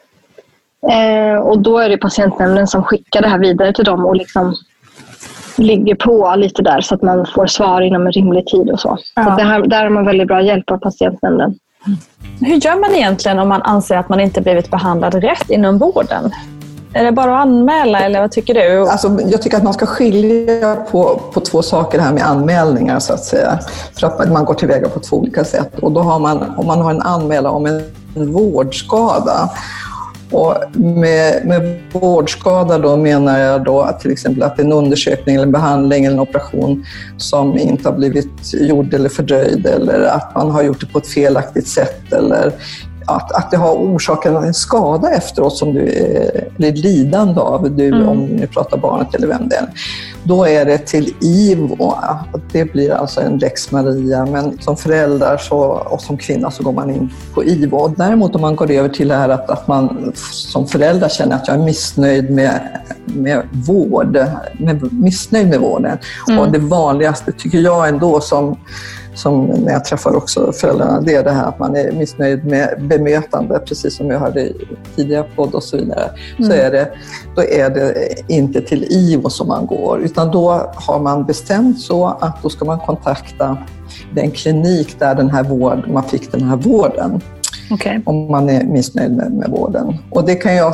Och då är det patientnämnden som skickar det här vidare till dem och liksom ligger på lite där så att man får svar inom en rimlig tid och så. Så där har man väldigt bra hjälp av patientnämnden. Hur gör man egentligen om man anser att man inte blivit behandlad rätt inom vården? Är det bara att anmäla eller vad tycker du? Alltså, jag tycker att man ska skilja på två saker här med anmälningar så att säga. För att man går tillväga på två olika sätt. Och då har om man har en anmälan om en vårdskada. Och med vårdskada då menar jag då att till exempel att en undersökning eller en behandling eller en operation som inte har blivit gjord eller fördröjd eller att man har gjort det på ett felaktigt sätt eller att det har orsakat en skada efteråt som du är lidande av, om du pratar barnet eller vem det är. Då är det till IVO. Det blir alltså en Lex Maria, men som föräldrar och som kvinna så går man in på IVO. Däremot om man går över till det här att man som förälder känner att jag är missnöjd med vård, missnöjd med vården. Och det vanligaste tycker jag ändå som när jag träffar också föräldrarna, det är det här att man är missnöjd med bemötande, precis som jag hörde i tidigare podd och så vidare. Då är det inte till IVO som man går, utan då har man bestämt så att då ska man kontakta den klinik där man fick den här vården. Okay. Om man är missnöjd med vården. Och det kan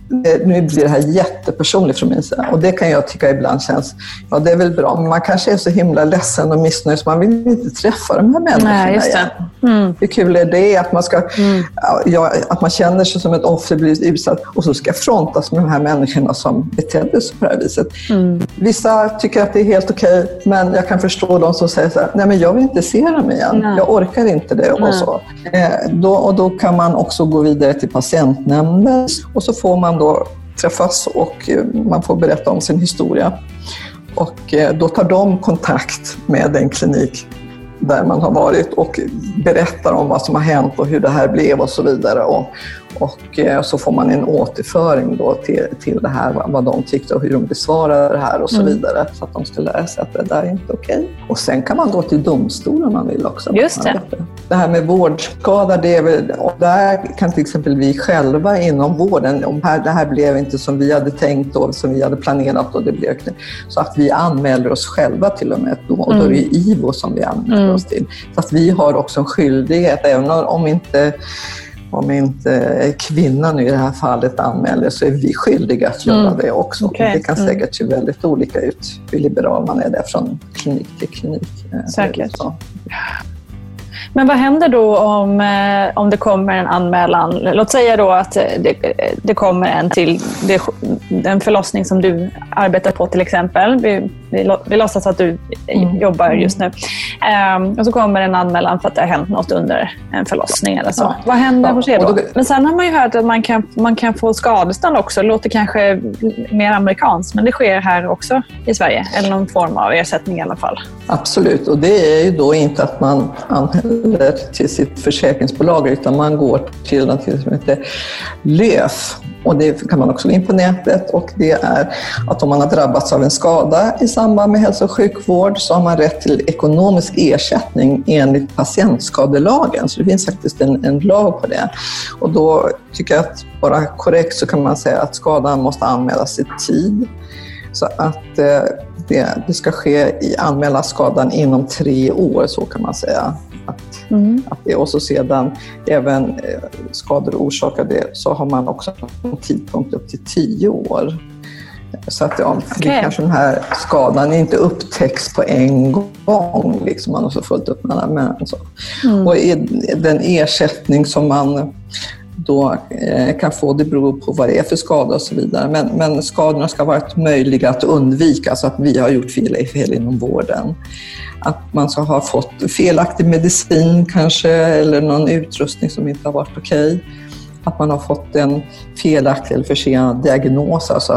Nu blir det här jättepersonligt från min sida och det kan jag tycka ibland känns, ja det är väl bra, men man kanske är så himla ledsen och missnöjd så man vill inte träffa de här människorna. Nej, just det. Hur kul är det att man ska, att man känner sig som ett offer, blir utsatt och så ska frontas med de här människorna som betedde sig på det här viset. Vissa tycker att det är helt okej, men jag kan förstå de som säger så här, nej men jag vill inte se dem igen, jag orkar inte det och så. Då kan man också gå vidare till patientnämnden och så får man då träffas och man får berätta om sin historia. Och då tar de kontakt med den klinik där man har varit och berättar om vad som har hänt och hur det här blev och så vidare. Och så får man en återföring då till det här, vad de tyckte och hur de besvarade det här och så vidare. Så att de ska lära sig att det där är inte okej. Och sen kan man gå till domstolen om man vill också. Just det. Det här med vårdskada, det är väl, och där kan till exempel vi själva inom vården, om det här blev inte som vi hade tänkt och som vi hade planerat och det blev så att vi anmäler oss själva till och med då, och då är det IVO som vi anmäler oss till. Så att vi har också en skyldighet, även om inte kvinnan i det här fallet anmäler så är vi skyldiga att göra det också. Okay. Det kan säkert se väldigt olika ut hur liberal man är där från klinik till klinik. Säkert. Men vad händer då om det kommer en anmälan? Låt säga då att det kommer en till den förlossning som du arbetar på till exempel. Vi låtsas att du jobbar just nu. Och så kommer en anmälan för att det har hänt något under en förlossning eller så. Vad händer hos er då? Men sen har man ju hört att man kan få skadestånd också. Det låter kanske mer amerikanskt, men det sker här också i Sverige. Eller någon form av ersättning i alla fall. Absolut, och det är ju då inte att man anmäler till sitt försäkringsbolag utan man går till något som heter LÖF. Och det kan man också gå in på nätet och det är att om man har drabbats av en skada i samband med hälso- och sjukvård så har man rätt till ekonomisk ersättning enligt patientskadelagen. Så det finns faktiskt en lag på det. Och då tycker jag att bara korrekt så kan man säga att skadan måste anmälas i tid. Så att det ska anmäla skadan inom 3 år, så kan man säga. Att det, och så sedan även skador orsakade så har man också en tidpunkt upp till 10 år. Så att det kanske den här skadan inte upptäcks på en gång, liksom man har så fullt upp med alla män. Så. Och den ersättning som man då kan få, det beror på vad det är för skada och så vidare. Men skadorna ska vara möjliga att undvika, så att vi har gjort fel inom vården. Att man ska ha fått felaktig medicin kanske, eller någon utrustning som inte har varit okej. Att man har fått en felaktig eller försenad diagnos, alltså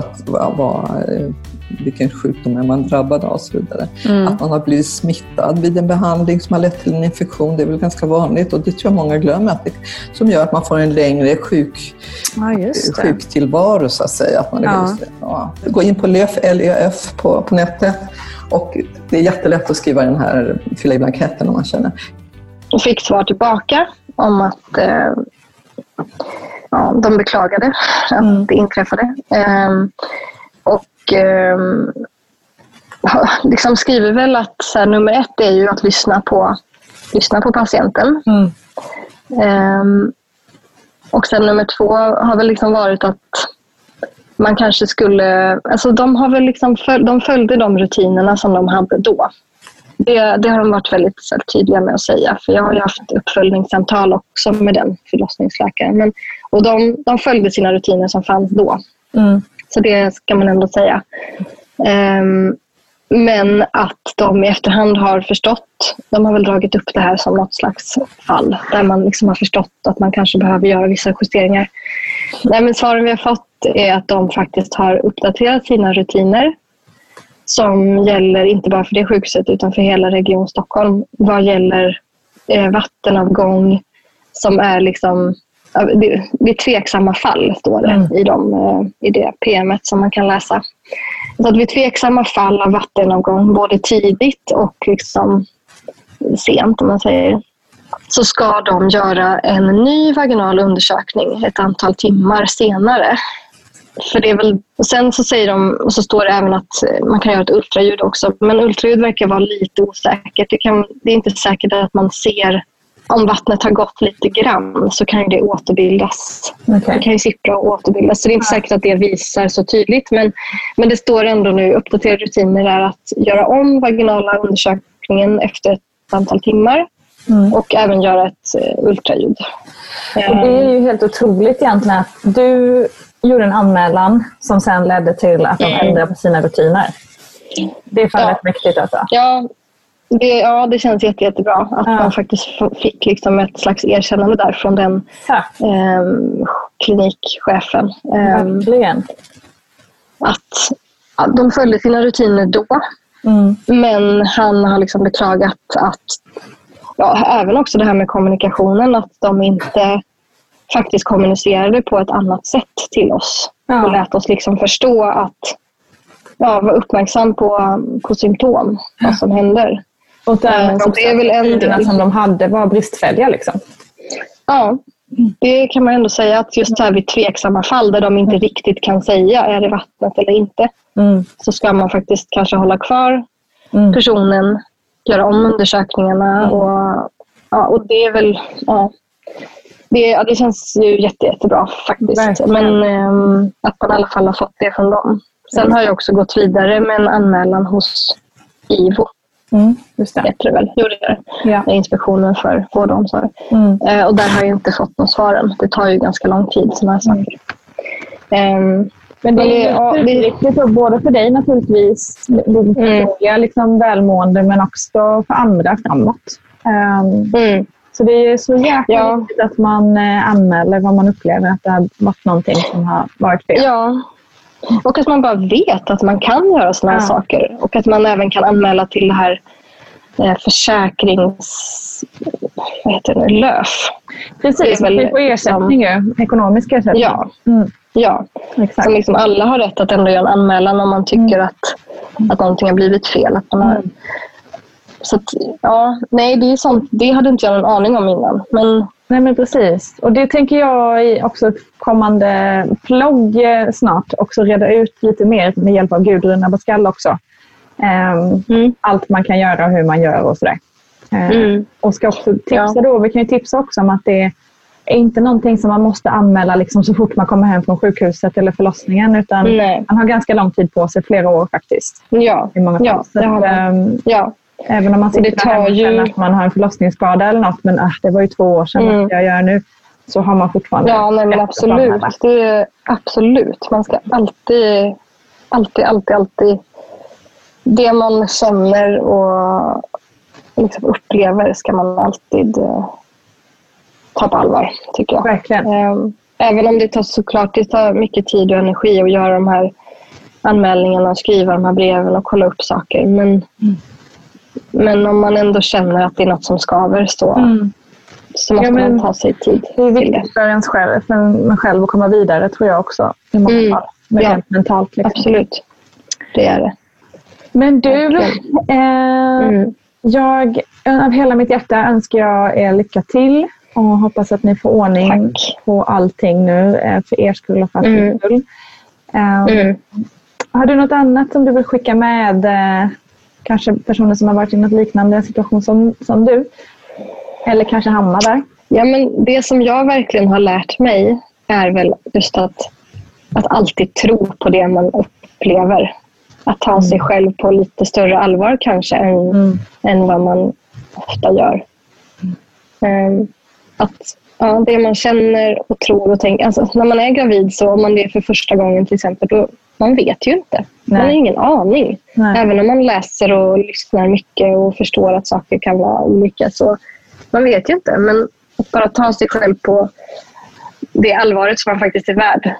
vilken sjukdom är man drabbad av och så vidare. Att man har blivit smittad vid en behandling som har lett till en infektion, det är väl ganska vanligt och det tror jag många glömmer, som gör att man får en längre sjuktillvaro så att säga. Att man gå in på LÖF på nätet och det är jättelätt att skriva den här, fylla i blanketten om man känner. Jag fick svar tillbaka om att de beklagade att det inträffade. Och liksom skriver väl att nummer 1 är ju att lyssna på patienten. Och sen nummer 2 har väl liksom varit att man kanske skulle, alltså de har väl liksom de följde de rutinerna som de hade då. Det har de varit väldigt tydliga med att säga, för jag har ju haft uppföljningssamtal också med den förlossningsläkaren. Och de följde sina rutiner som fanns då. Så det ska man ändå säga. Men att de i efterhand har förstått, de har väl dragit upp det här som något slags fall där man liksom har förstått att man kanske behöver göra vissa justeringar. Nej, men svaren vi har fått är att de faktiskt har uppdaterat sina rutiner som gäller inte bara för det sjukhuset utan för hela Region Stockholm vad gäller vattenavgång som är liksom det är tveksamma fall, står det i det PM:et som man kan läsa. Så att vid tveksamma fall av vattenavgång både tidigt och liksom sent, om man säger, så ska de göra en ny vaginal undersökning ett antal timmar senare. För det är väl, och sen så säger de, och så står det även att man kan göra ett ultraljud också, men ultraljud verkar vara lite osäkert. Det är inte säkert att man ser om vattnet har gått lite grann så kan det återbildas. Okay. Det kan ju sippra och återbildas. Så det är inte säkert att det visar så tydligt. Men det står ändå nu, uppdaterade rutiner är att göra om vaginala undersökningen efter ett antal timmar. Och även göra ett ultraljud. Och det är ju helt otroligt egentligen att du gjorde en anmälan som sen ledde till att de ändrade på sina rutiner. Det är fan rätt mäktigt alltså. Ja, det känns jättebra att man faktiskt fick liksom ett slags erkännande där från den klinikchefen. Verkligen. Att de följde sina rutiner då. Men han har liksom beklagat att även också det här med kommunikationen, att de inte faktiskt kommunicerade på ett annat sätt till oss. Och lät oss liksom förstå att vara uppmärksam på symptom, vad som händer. Och därmed också det är väl en del som de hade var bristfälliga liksom. Ja, det kan man ändå säga att just här vid tveksamma fall där de inte riktigt kan säga är det vattnet eller inte. Så ska man faktiskt kanske hålla kvar personen, göra om undersökningarna och det är väl det känns ju jättebra faktiskt. Verkligen. Men att man i alla fall har fått det från dem. Sen har jag också gått vidare med en anmälan hos IVO. Just det. Heter det väl. Gjorde det. Inspektionen för vård och omsorg. Och där har jag inte fått något svar än. Det tar ju ganska lång tid sådana här saker. Men det är viktigt både för dig naturligtvis, din personliga liksom välmående, men också för andra framåt. Så det är så jäkla viktigt att man anmäler vad man upplever att det har varit någonting som har varit fel. Ja, och att man bara vet att man kan göra sådana här saker. Och att man även kan anmäla till det här LÖF. Precis, man får ersättning, ekonomisk ersättning. Ja. Exakt. Så liksom alla har rätt att ändå göra en anmälan om man tycker att någonting har blivit fel. Att man har... Så att, nej, det är sånt, det hade inte jag någon aning om innan. Nej, men precis. Och det tänker jag i också kommande vlogg snart också reda ut lite mer med hjälp av Gudrun Abascal också. Allt man kan göra och hur man gör och sådär. Och ska också tipsa då, vi kan ju tipsa också om att det är inte någonting som man måste anmäla liksom så fort man kommer hem från sjukhuset eller förlossningen, utan man har ganska lång tid på sig, flera år faktiskt. I många fall. Så att, även om man sitter att man har en förlossningsskada eller något, men det var ju 2 år sedan att jag gör nu, så har man fortfarande... Ja, nej, men absolut. Det är absolut. Man ska alltid det man känner och liksom upplever ska man alltid ta på allvar, tycker jag. Verkligen. Även om det tar mycket tid och energi att göra de här anmälningarna och skriva de här breven och kolla upp saker. Men om man ändå känner att det är något som skaver så måste man ta sig tid. Det är viktigt för en själv att komma vidare, tror jag också. I många fall. Rent mentalt. Liksom. Absolut. Det är det. Men du, jag av hela mitt hjärta önskar jag er lycka till. Och hoppas att ni får ordning på allting nu. För er skull och för er skull. Har du något annat som du vill skicka med? Kanske personer som har varit i något liknande situation som du. Eller kanske hamnar där. Ja, men det som jag verkligen har lärt mig är väl just att alltid tro på det man upplever. Att ta sig själv på lite större allvar kanske än vad man ofta gör. Att det man känner och tror och tänker. Alltså, när man är gravid, så om man är för första gången till exempel, då man vet ju inte. Man har ingen aning. Även om man läser och lyssnar mycket och förstår att saker kan vara olika, så man vet ju inte. Men att bara ta sig själv på det allvaret som man faktiskt är värd.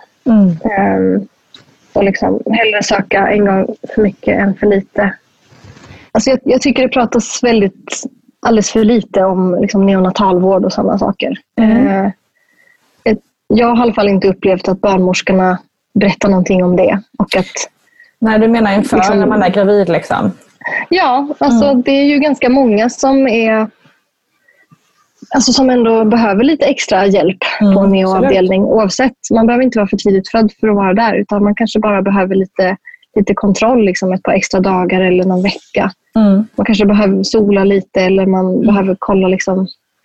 Och liksom hellre söka en gång för mycket än för lite. Alltså jag tycker det pratas alldeles för lite om liksom neonatalvård och sådana saker. Jag har i alla fall inte upplevt att barnmorskorna berättar någonting om det. Och att, nej, du menar inför liksom, när man är gravid liksom? Ja, alltså det är ju ganska många som är... Alltså som ändå behöver lite extra hjälp på en neoavdelning. Oavsett, man behöver inte vara för tidigt född för att vara där. Utan man kanske bara behöver lite kontroll, liksom ett par extra dagar eller någon vecka. Man kanske behöver sola lite eller man behöver kolla liksom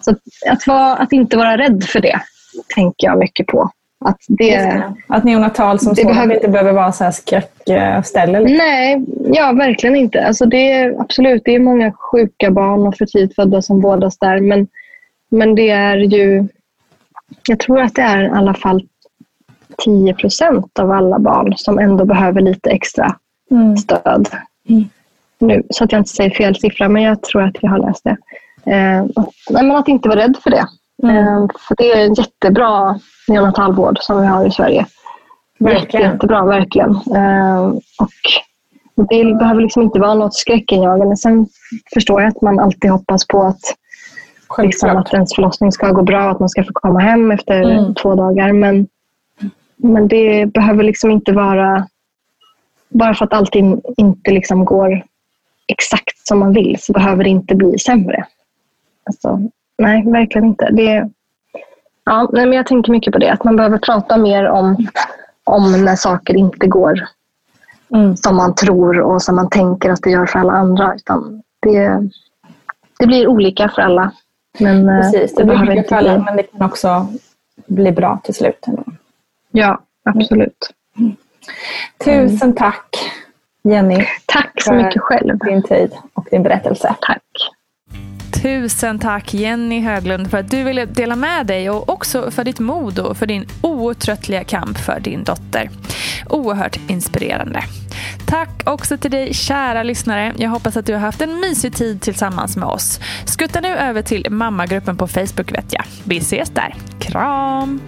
Så att inte vara rädd för det tänker jag mycket på. Att neonatal som så inte behöver vara så här skräckställe. Nej, ja verkligen inte. Alltså det är många sjuka barn och för tidigt födda som vårdas där. Men det är ju, jag tror att det är i alla fall 10% av alla barn som ändå behöver lite extra stöd. Nu, så att jag inte säger fel siffra, men jag tror att jag har läst det. Men att inte vara rädd för det. För det är en jättebra neonatalvård som vi har i Sverige. Verkligen. Jättebra, verkligen. Och det behöver liksom inte vara något skräckinjagande. Sen förstår jag att man alltid hoppas på att ens förlossning ska gå bra, att man ska få komma hem efter 2 dagar. Men det behöver liksom inte vara, bara för att allting inte liksom går exakt som man vill, så behöver det inte bli sämre. Alltså, nej, verkligen inte. Men jag tänker mycket på det. Att man behöver prata mer om när saker inte går som man tror och som man tänker att det gör för alla andra. Utan det blir olika för alla. Men precis, det blir olika för alla, men det kan också bli bra till slut. Ja, absolut. Tusen tack, Jenny. Tack så mycket själv. Din tid och din berättelse. Tack. Tusen tack Jenny Höglund för att du ville dela med dig och också för ditt mod och för din outtröttliga kamp för din dotter. Oerhört inspirerande. Tack också till dig kära lyssnare. Jag hoppas att du har haft en mysig tid tillsammans med oss. Skutta nu över till mammagruppen på Facebook vet jag. Vi ses där. Kram!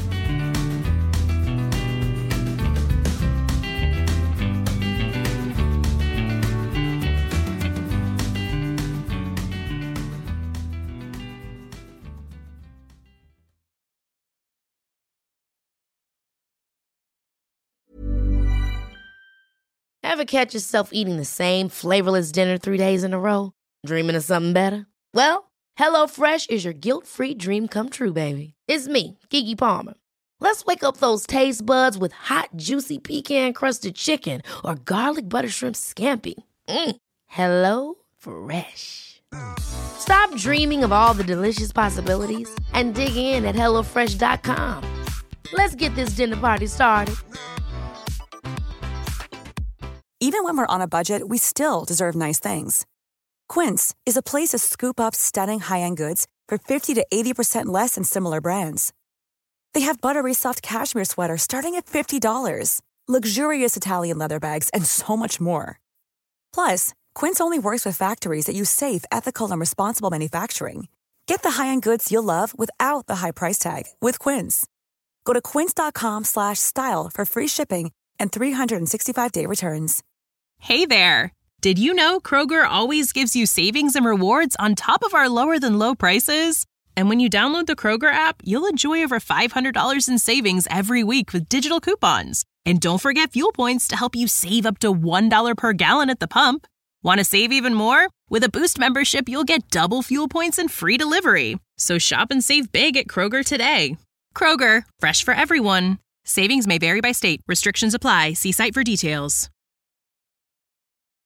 Ever catch yourself eating the same flavorless dinner 3 days in a row? Dreaming of something better? Well, HelloFresh is your guilt-free dream come true, baby. It's me, Keke Palmer. Let's wake up those taste buds with hot, juicy pecan-crusted chicken or garlic butter shrimp scampi. Hello Fresh. Stop dreaming of all the delicious possibilities and dig in at HelloFresh.com. Let's get this dinner party started. Even when we're on a budget, we still deserve nice things. Quince is a place to scoop up stunning high-end goods for 50 to 80% less than similar brands. They have buttery soft cashmere sweaters starting at $50, luxurious Italian leather bags, and so much more. Plus, Quince only works with factories that use safe, ethical, and responsible manufacturing. Get the high-end goods you'll love without the high price tag with Quince. Go to quince.com/style for free shipping and 365-day returns. Hey there! Did you know Kroger always gives you savings and rewards on top of our lower-than-low prices? And when you download the Kroger app, you'll enjoy over $500 in savings every week with digital coupons. And don't forget fuel points to help you save up to $1 per gallon at the pump. Want to save even more? With a Boost membership, you'll get double fuel points and free delivery. So shop and save big at Kroger today. Kroger, fresh for everyone. Savings may vary by state. Restrictions apply. See site for details.